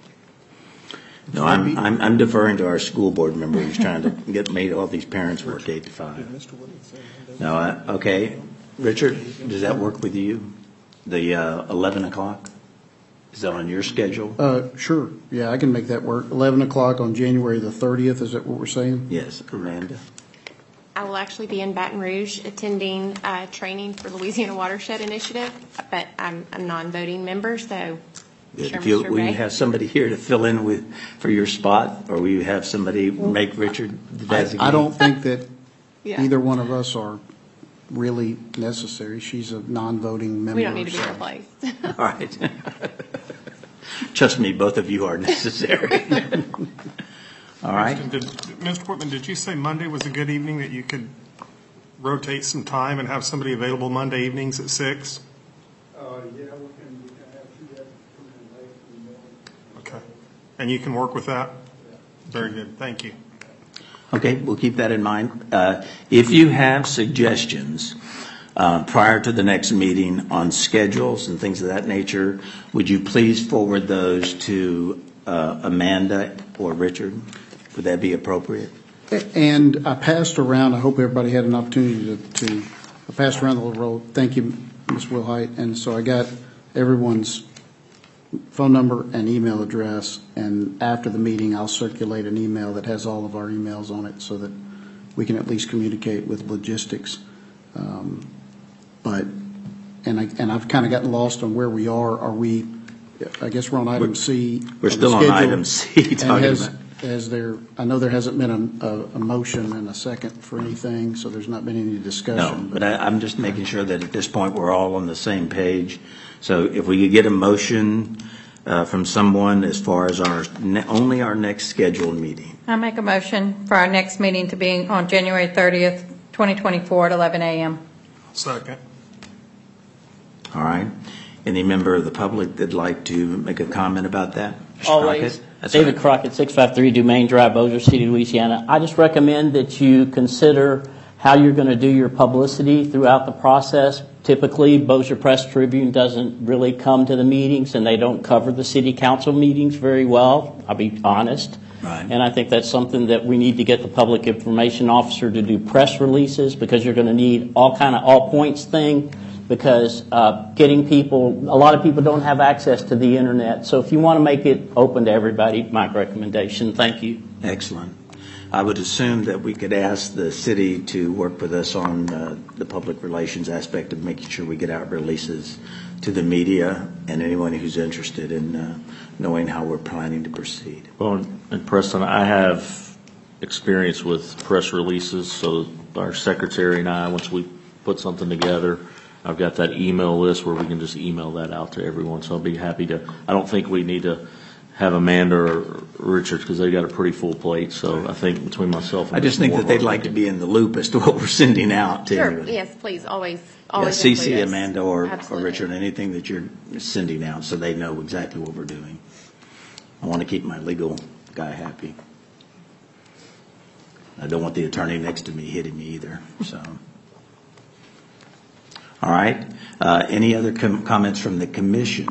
No, I'm, I'm, I'm deferring to our school board member who's trying to get made all these parents work eight to five. No, I- okay. Richard, does that work with you? The uh, eleven o'clock? Is that on your schedule?
Uh, Sure, yeah, I can make that work. eleven o'clock on January the thirtieth, is that what we're saying?
Yes, Amanda.
I will actually be in Baton Rouge attending uh, training for Louisiana Watershed Initiative, but I'm a non-voting member, so
Good.
sure,
If you,
Mister
will you
Ray.
have somebody here to fill in with, for your spot, or will you have somebody make Richard the
I
designee?
I don't think that
Yeah.
either one of us are really necessary. She's a non-voting member.
We don't need to be
so-
replaced.
All right. Trust me, both of you are necessary. All right.
Did- Mister Whitman, did you say Monday was a good evening, that you could rotate some time and have somebody available Monday evenings at six?
Uh, yeah, we can, we can have two guys come in late in the morning.
Okay. And you can work with that? Very good, thank you.
Okay, we'll keep that in mind. Uh, If you have suggestions uh, prior to the next meeting on schedules and things of that nature, would you please forward those to uh, Amanda or Richard? Would that be appropriate?
And I passed around, I hope everybody had an opportunity to, to I passed around the little roll. Thank you, Miz Wilhite. And so I got everyone's phone number and email address, and after the meeting, I'll circulate an email that has all of our emails on it so that we can at least communicate with logistics. Um, But, and I, and I've kind of gotten lost on where we are. Are we, I guess we're on item C.
We're
of the
still on
schedule.
item C,
And
talking
has-
about-
Has there, I know there hasn't been a, a, a motion and a second for anything, so there's not been any
No,
discussion.
but I, I'm just making sure that at this point, we're all on the same page. So if we could get a motion uh, from someone as far as our, ne- only our next scheduled meeting.
I make a motion for our next meeting to be on January thirtieth, twenty twenty-four at eleven a.m.
Second.
All right? Any member of the public that'd like to make a comment about that? Mister
Always.
Crockett? That's
David
right.
Crockett, six five three Dumaine Drive, Bossier City, Louisiana. I just recommend that you consider how you're going to do your publicity throughout the process. Typically, Bossier Press Tribune doesn't really come to the meetings, and they don't cover the city council meetings very well, I'll be honest.
Right.
And I think that's something that we need to get the public information officer to do press releases, because you're going to need all kind of all points thing, because uh, getting people, a lot of people don't have access to the internet. So if you want to make it open to everybody, my recommendation. Thank you.
Excellent. I would assume that we could ask the city to work with us on uh, the public relations aspect of making sure we get out releases to the media and anyone who's interested in uh, knowing how we're planning to proceed.
Well, and Preston, I have experience with press releases, so our secretary and I, once we put something together, I've got that email list where we can just email that out to everyone. So I'll be happy to. I don't think we need to have Amanda or Richard, because they got a pretty full plate. So I think between myself and
I just think that they'd like to be in the loop as to what we're sending out to
Sure,
you.
yes, please, always,
Yeah,
always
C
include
C
us.
Amanda or, or
Absolutely.
Richard, anything that you're sending out, so they know exactly what we're doing. I want to keep my legal guy happy. I don't want the attorney next to me hitting me either. So, all right. Uh, any other com- comments from the commission?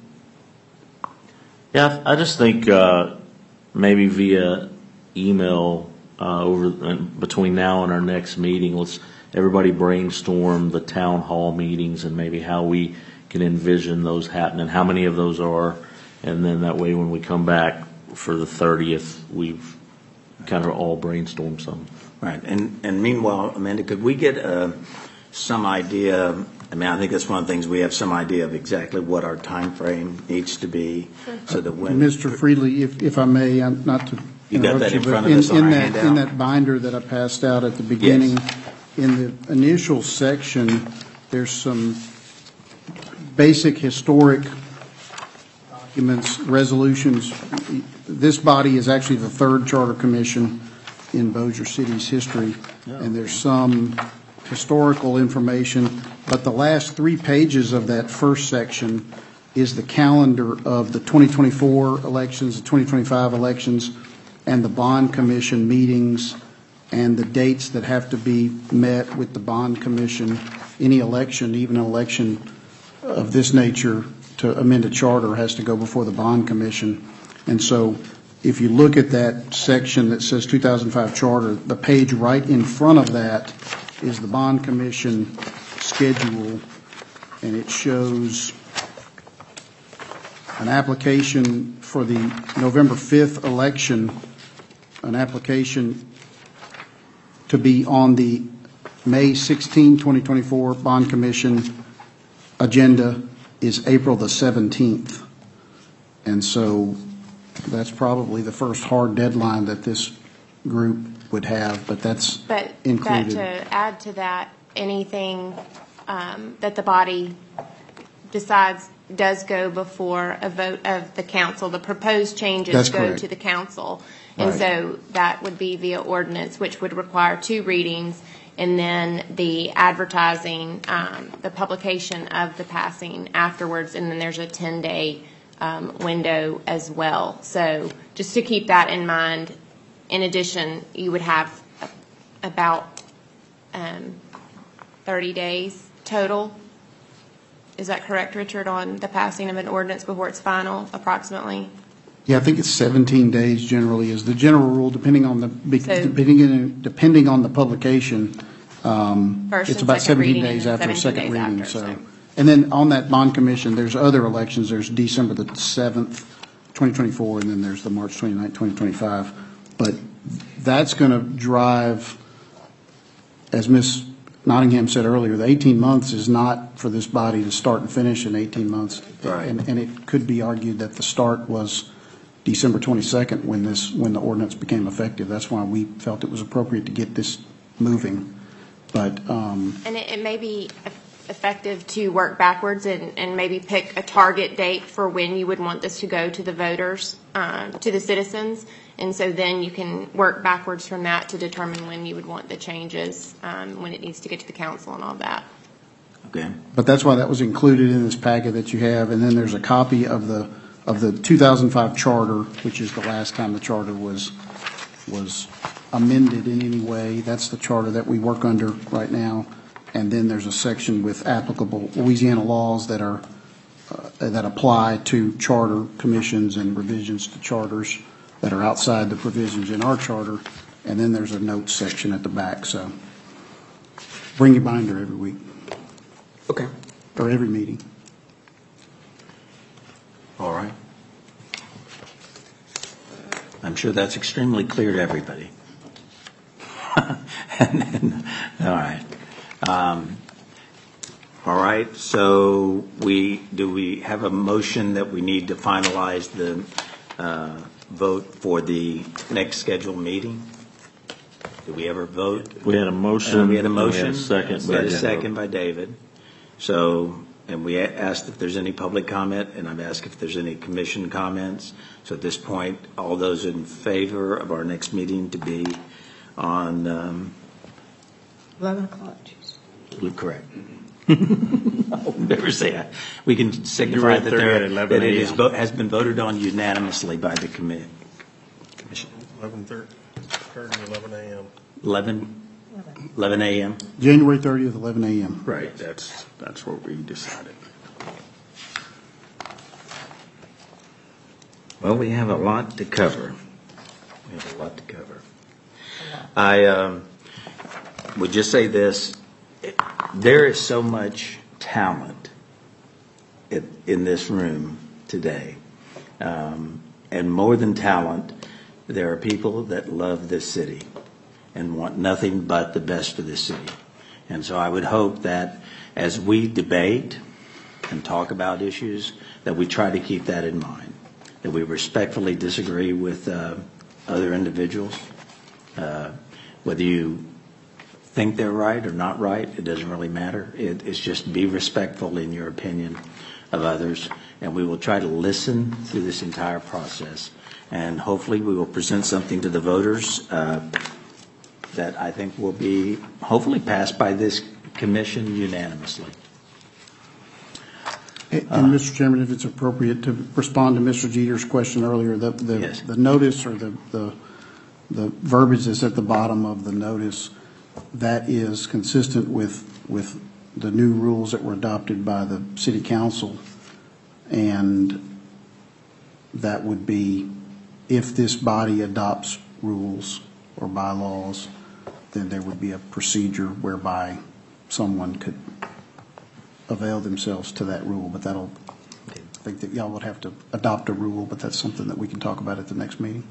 Yeah, I just think uh, maybe via email uh, over uh, between now and our next meeting, let's everybody brainstorm the town hall meetings and maybe how we can envision those happening, how many of those are, and then that way when we come back for the thirtieth, we've kind of all brainstormed some.
Right. And and meanwhile, Amanda, could we get uh, some idea? I mean, I think that's one of the things, we have some idea of exactly what our time frame needs to be, so that when
Mister Freely, if, if I may, I'm not to
You got
interrupt
that in
you,
front
but
of us on
in
our
that,
handout?
in that binder that I passed out at the beginning, in the initial section, there's some basic historic documents, resolutions. This body is actually the third charter commission in Bossier City's history, and there's some historical information, but the last three pages of that first section is the calendar of the twenty twenty-four elections, the twenty twenty-five elections, and the bond commission meetings, and the dates that have to be met with the bond commission. Any election, even an election of this nature to amend a charter, has to go before the bond commission. And so if you look at that section that says two thousand five charter, the page right in front of that is the bond commission schedule, and it shows an application for the November fifth election, an application to be on the May sixteenth, twenty twenty-four bond commission agenda is April the seventeenth. And so that's probably the first hard deadline that this group would have, but that's
But that,
included.
to add to that, anything um, that the body decides does go before a vote of the council. The proposed changes
That's
go
correct.
to the council. And
Right.
so that would be via ordinance, which would require two readings, and then the advertising, um, the publication of the passing afterwards, and then there's a ten-day um, window as well. So just to keep that in mind, in addition, you would have about um, thirty days total. Is that correct, Richard, on the passing of an ordinance before it's final, approximately?
Yeah, I think it's seventeen days generally is the general rule, depending on the,
So-
depending, depending on the publication. um,
First
It's
and
about
second
seventeen
reading,
days
and then
after a
seventeen
second
days
reading,
after,
so.
so.
And then on that bond commission, there's other elections. There's December the seventh, twenty twenty-four, and then there's the March twenty-ninth, twenty twenty-five. But that's going to drive, as Miz Nottingham said earlier, the eighteen months is not for this body to start and finish in eighteen months.
Right.
And, and it could be argued that the start was December twenty-second when this, when the ordinance became effective. That's why we felt it was appropriate to get this moving. But, um,
And it, it may be effective to work backwards and, and maybe pick a target date for when you would want this to go to the voters, uh, to the citizens. And so then you can work backwards from that to determine when you would want the changes, um, when it needs to get to the council and all that.
Okay.
But that's why that was included in this packet that you have. And then there's a copy of the, of the two thousand five charter, which is the last time the charter was, was amended in any way. That's the charter that we work under right now. And then there's a section with applicable Louisiana laws that are, uh, that apply to charter commissions and revisions to charters that are outside the provisions in our charter, and then there's a notes section at the back. So bring your binder every week.
Okay.
Or every meeting.
All right. I'm sure that's extremely clear to everybody. And then, all right. Um, all right. So we do we have a motion that we need to finalize the uh, vote for the next scheduled meeting? Did we ever vote?
We had a motion.
Uh, we had a
and we had
motion.
a second.
We had a
by
second by David. So, and we asked if there's any public comment, and I've asked if there's any commission comments. So at this point, all those in favor of our next meeting to be on um,
eleven o'clock, geez.
correct. I'll never say that. We can signify
right
that,
there
there,
at eleven
that it is
a m
vo- has been voted on unanimously by the commi- commission.
eleven thirty, eleven a m
eleven, eleven a m
January thirtieth, eleven a m
Right, that's, that's what we decided.
Well, we have a lot to cover. We have a lot to cover. I um, would just say this. There is so much talent in, in this room today. Um, and more than talent, there are people that love this city and want nothing but the best for this city. And so I would hope that as we debate and talk about issues, that we try to keep that in mind, that we respectfully disagree with uh, other individuals. Uh, whether you think they're right or not right, it doesn't really matter. It, it's just be respectful in your opinion of others, and we will try to listen through this entire process. And hopefully we will present something to the voters uh, that I think will be hopefully passed by this commission unanimously.
And, and Mister Chairman, if it's appropriate to respond to Mister Jeter's question earlier, the, the,
Yes.
the notice or the, the, the verbiage that's at the bottom of the notice, that is consistent with, with the new rules that were adopted by the City Council. And that would be, if this body adopts rules or bylaws, then there would be a procedure whereby someone could avail themselves to that rule. But that'll, I think that y'all would have to adopt a rule, but that's something that we can talk about at the next meeting.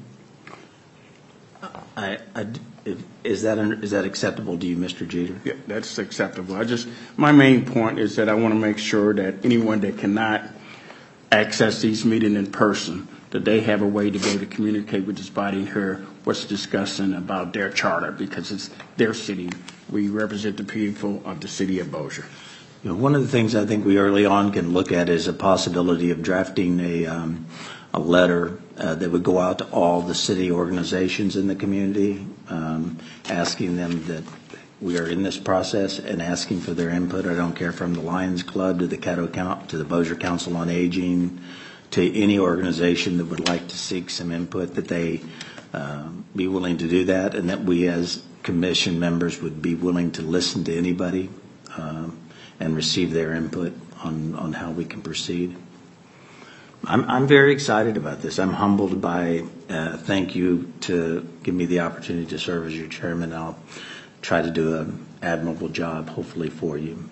I, I, is that an, is that acceptable to you, Mister Jeter?
Yeah, that's acceptable. I just, my main point is that I want to make sure that anyone that cannot access these meetings in person, that they have a way to be able to communicate with this body and hear what's discussing about their charter, because it's their city. We represent the people of the city of Bossier.
You know, one of the things I think we early on can look at is a possibility of drafting a, um, a letter uh, that would go out to all the city organizations in the community, um, asking them that we are in this process and asking for their input. I don't care from the Lions Club to the Caddo Count to the Bossier Council on Aging to any organization that would like to seek some input, that they uh, be willing to do that, and that we as commission members would be willing to listen to anybody um, and receive their input on, on how we can proceed. I'm, I'm very excited about this. I'm humbled by, uh, thank you to give me the opportunity to serve as your chairman. I'll try to do an admirable job, hopefully, for you,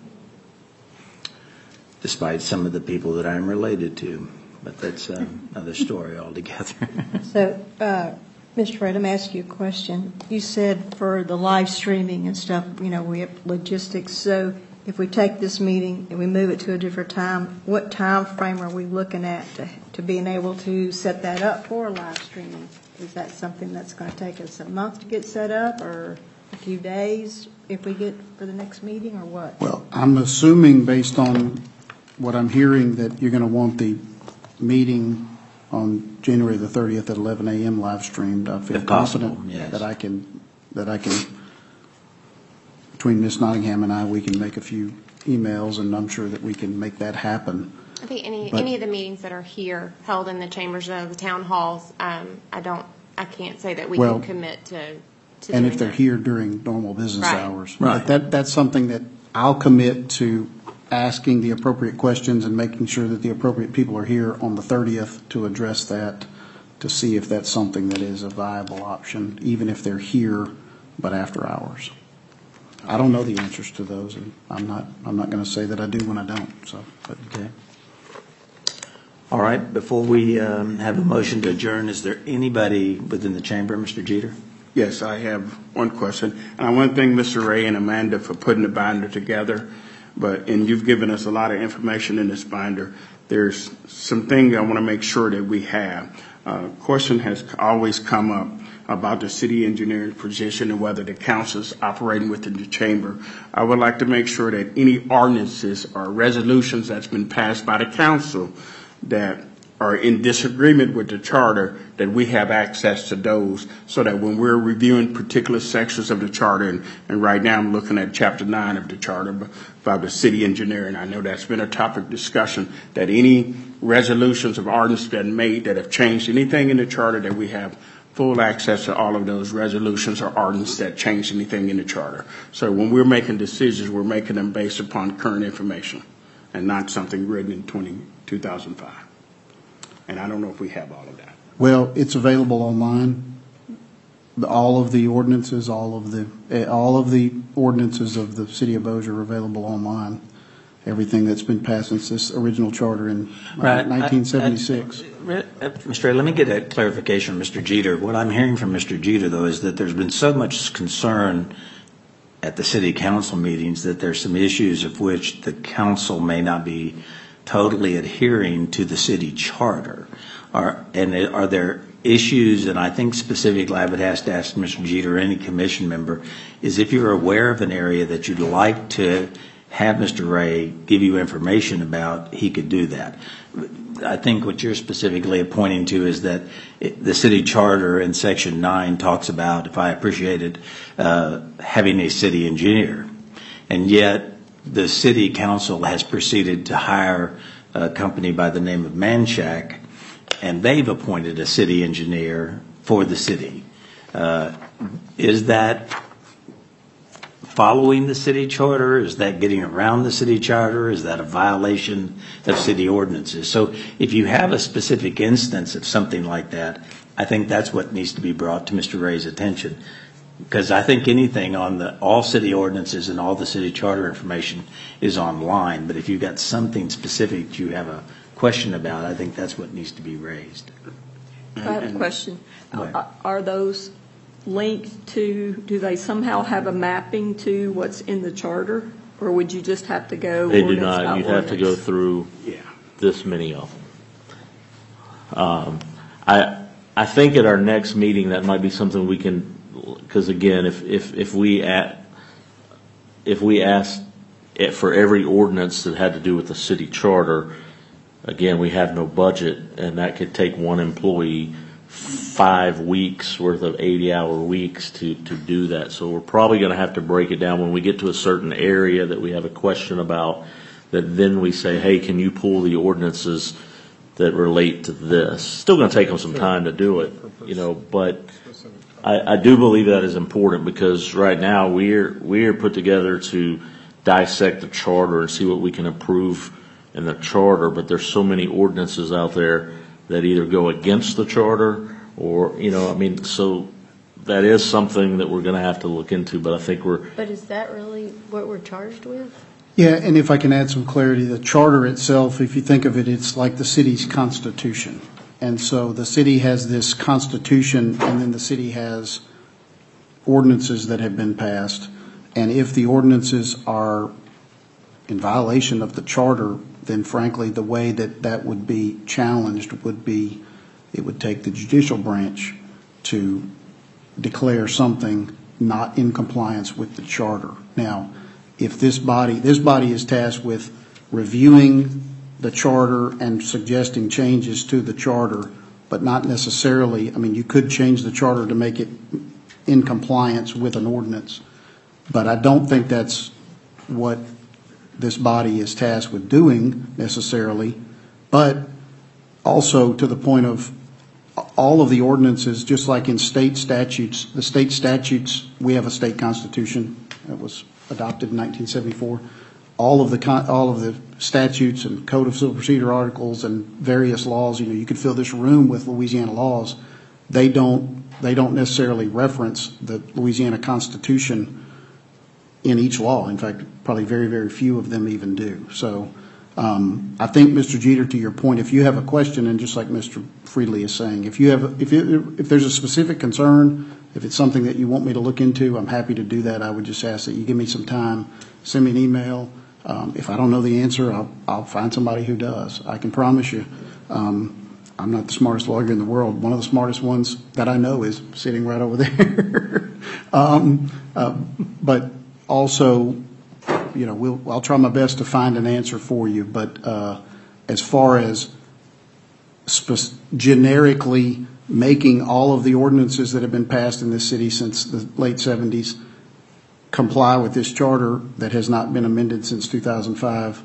despite some of the people that I'm related to. But that's uh, another story altogether.
So, uh, Mister Fred, let me ask you a question. You said for the live streaming and stuff, you know, we have logistics. So if we take this meeting and we move it to a different time, what time frame are we looking at to, to being able to set that up for live streaming? Is that something that's going to take us a month to get set up, or a few days if we get for the next meeting, or what?
Well, I'm assuming based on what I'm hearing that you're going to want the meeting on January the thirtieth at eleven a m live streamed. I feel
If possible,
confident
yes.
that I can, that I can, between Miz Nottingham and I, we can make a few emails, and I'm sure that we can make that happen.
I think any,
But-
any of the meetings that are here, held in the chambers of the town halls, um, I don't, I can't say that we
Well,
can commit to, to
And
doing
if they're
that.
here during normal business
Right.
hours.
Right.
But that, that's something that I'll commit to asking the appropriate questions and making sure that the appropriate people are here on the thirtieth to address that, to see if that's something that is a viable option, even if they're here, but after hours. I don't know the answers to those, and I'm not, I'm not going to say that I do when I don't, so. But.
Okay. All right, before we um, have a motion to adjourn, is there anybody within the chamber, Mister Jeter?
Yes, I have one question. And I want to thank Mister Ray and Amanda for putting the binder together. But, and you've given us a lot of information in this binder. There's some things I want to make sure that we have. Uh, question has always come up about the city engineer's position and whether the council's operating within the chamber. I would like to make sure that any ordinances or resolutions that's been passed by the council that are in disagreement with the charter, that we have access to those, so that when we're reviewing particular sections of the charter, and, and right now I'm looking at chapter nine of the charter about the city engineer, and I know that's been a topic of discussion, that any resolutions of ordinance that made that have changed anything in the charter, that we have full access to all of those resolutions or ordinances that change anything in the charter. So when we're making decisions, we're making them based upon current information and not something written in twenty, two thousand five. And I don't know if we have all of that.
Well, it's available online. The- All of the ordinances, all of the, eh, all of the ordinances of the city of Bossier are available online. Everything that's been passed since this original charter in uh,
Right.
nineteen seventy-six.
Uh, uh, Mister Ray, let me get a clarification from Mister Jeter. What I'm hearing from Mister Jeter, though, is that there's been so much concern at the city council meetings that there's some issues of which the council may not be totally adhering to the city charter. Are, and are there issues, and I think specifically I would have to ask Mister Jeter or any commission member, is if you're aware of an area that you'd like to have Mister Ray give you information about, he could do that. I think what you're specifically pointing to is that it, the city charter in section nine talks about, if I appreciate it, uh, having a city engineer. And yet the city council has proceeded to hire a company by the name of Manchac, and they've appointed a city engineer for the city. Uh, is that following the city charter? Is that getting around the city charter? Is that a violation of city ordinances? So if you have a specific instance of something like that, I think that's what needs to be brought to Mister Ray's attention. Because I think anything on the all city ordinances and all the city charter information is online. But if you've got something specific you have a question about, I think that's what needs to be raised.
I have a question.
Right.
Are- Are those linked to, do they somehow have a mapping to what's in the charter? Or would you just have to go?
They do
ordinance by
not. You'd have to go
ordinance?
through
Yeah.
this many of them. Um, I I think at our next meeting that might be something we can, because again, if if if we at if we asked it for every ordinance that had to do with the city charter, again, we have no budget, and that could take one employee five weeks worth of eighty hour weeks to, to do that. So we're probably going to have to break it down when we get to a certain area that we have a question about, that then we say, hey, can you pull the ordinances that relate to this? Still going to take them some time to do it, you know, but I, I do believe that is important, because right now we're, we're put together to dissect the charter and see what we can improve in the charter, but there's so many ordinances out there that either go against the charter or, you know, I mean, so that is something that we're going to have to look into, but I think we're.
But is that really what we're charged with?
Yeah, and if I can add some clarity, the charter itself, if you think of it, it's like the city's constitution. And so the city has this constitution, and then the city has ordinances that have been passed. And if the ordinances are in violation of the charter, then frankly, the way that that would be challenged would be, it would take the judicial branch to declare something not in compliance with the charter. Now, if this body, this body is tasked with reviewing the charter and suggesting changes to the charter, but not necessarily, I mean, you could change the charter to make it in compliance with an ordinance, but I don't think that's what this body is tasked with doing necessarily. But also to the point of all of the ordinances, just like in state statutes, the state statutes, we have a state constitution that was adopted in nineteen seventy-four. all of the, con- all of the statutes and Code of Civil Procedure articles and various laws, you know, you could fill this room with Louisiana laws. They don't, they don't necessarily reference the Louisiana Constitution in each law. In fact, probably very, very few of them even do. So um, I think, Mister Jeter, to your point, if you have a question, and just like Mister Friedley is saying, if you have, if you, if there's a specific concern, if it's something that you want me to look into, I'm happy to do that. I would just ask that you give me some time, send me an email. Um, if I don't know the answer, I'll, I'll find somebody who does. I can promise you, um, I'm not the smartest lawyer in the world. One of the smartest ones that I know is sitting right over there. um, uh, but also, you know, we'll, I'll try my best to find an answer for you. But uh, as far as spe- generically making all of the ordinances that have been passed in this city since the late seventies comply with this charter that has not been amended since two thousand five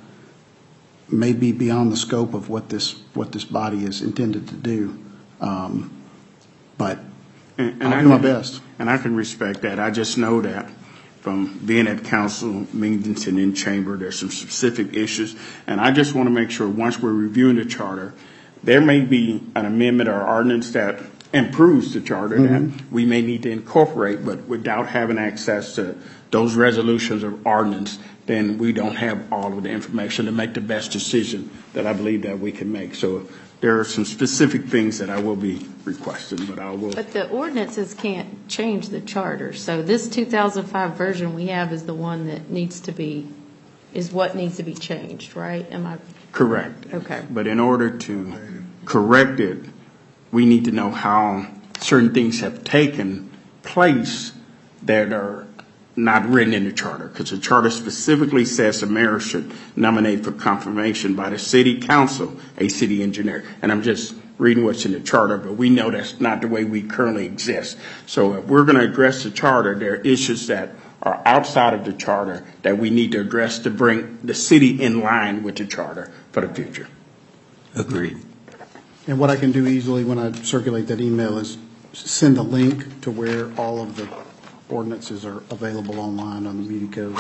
may be beyond the scope of what this what this body is intended to do. Um, but
and, and
I'll
I
do my
can,
best.
And I can respect that. I just know that from being at council meetings and in chamber, there's some specific issues. And I just want to make sure once we're reviewing the charter, there may be an amendment or ordinance that improves the charter mm-hmm. that we may need to incorporate, but without having access to those resolutions or ordinance, then we don't have all of the information to make the best decision that I believe that we can make. So there are some specific things that I will be requesting, but I will.
But the ordinances can't change the charter. So this two thousand five version we have is the one that needs to be, is what needs to be changed, right? Am I
correct?
Okay.
But in order to correct it, we need to know how certain things have taken place that are not written in the charter, because the charter specifically says the mayor should nominate for confirmation by the city council a city engineer. And I'm just reading what's in the charter, but we know that's not the way we currently exist. So if we're going to address the charter, there are issues that are outside of the charter that we need to address to bring the city in line with the charter for the future.
Agreed.
And what I can do easily when I circulate that email is send a link to where all of the ordinances are available online on the Muni Code.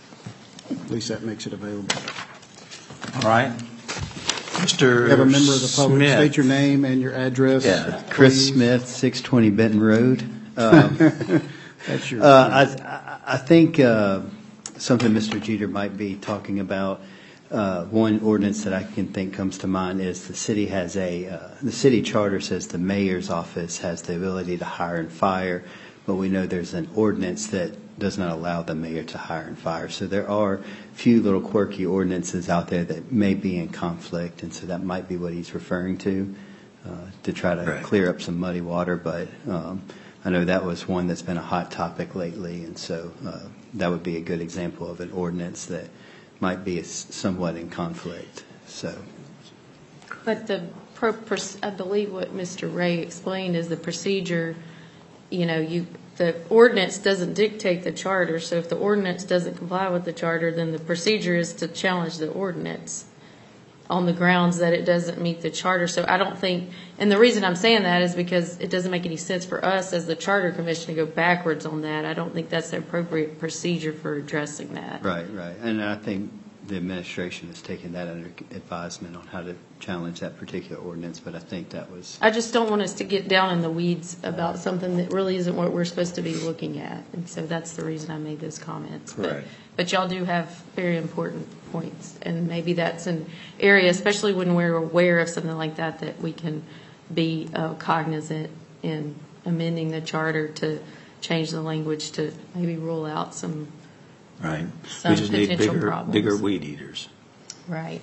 At least that makes it available.
All right. Mister
You have a member of the public.
Smith.
State your name and your address.
Yeah, Chris
please.
Smith, six twenty Benton Road. Um,
That's your.
uh, I, I think uh, something Mister Jeter might be talking about. Uh, one ordinance that I can think comes to mind is the city has a, uh, the city charter says the mayor's office has the ability to hire and fire, but we know there's an ordinance that does not allow the mayor to hire and fire. So there are a few little quirky ordinances out there that may be in conflict, and so that might be what he's referring to, uh, to try to right. clear up some muddy water. But um, I know that was one that's been a hot topic lately, and so uh, that would be a good example of an ordinance that might be somewhat in conflict. So,
but the pro, I believe what Mister Ray explained is the procedure. You know, you the ordinance doesn't dictate the charter. So if the ordinance doesn't comply with the charter, then the procedure is to challenge the ordinance on the grounds that it doesn't meet the charter. So I don't think, and the reason I'm saying that is because it doesn't make any sense for us as the Charter Commission to go backwards on that. I don't think that's the appropriate procedure for addressing that.
Right, right. And I think the administration has taken that under advisement on how to challenge that particular ordinance, but I think that was...
I just don't want us to get down in the weeds about something that really isn't what we're supposed to be looking at. And so that's the reason I made those comments.
Right.
But, but y'all do have very important points, and maybe that's an area, especially when we're aware of something like that, that we can be uh, cognizant in amending the charter to change the language to maybe rule out some
Right.
some
We just need
potential
bigger,
problems.
bigger weed eaters.
Right.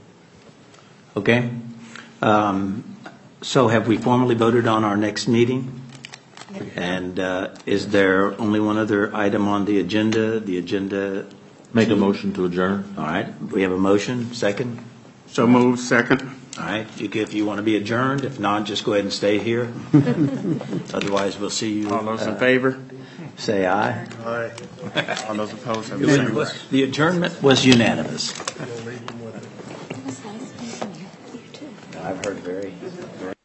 Okay. Um, so have we formally voted on our next meeting? And uh, is there only one other item on the agenda? The agenda.
Make a motion to adjourn.
All right. We have a motion. Second.
So move. Second.
All right. You, if you want to be adjourned, if not, just go ahead and stay here. Otherwise, we'll see you.
All those
uh,
in favor?
Say aye.
Aye. All those opposed? Have
It
the same
was-
right.
The adjournment was unanimous. I've heard very.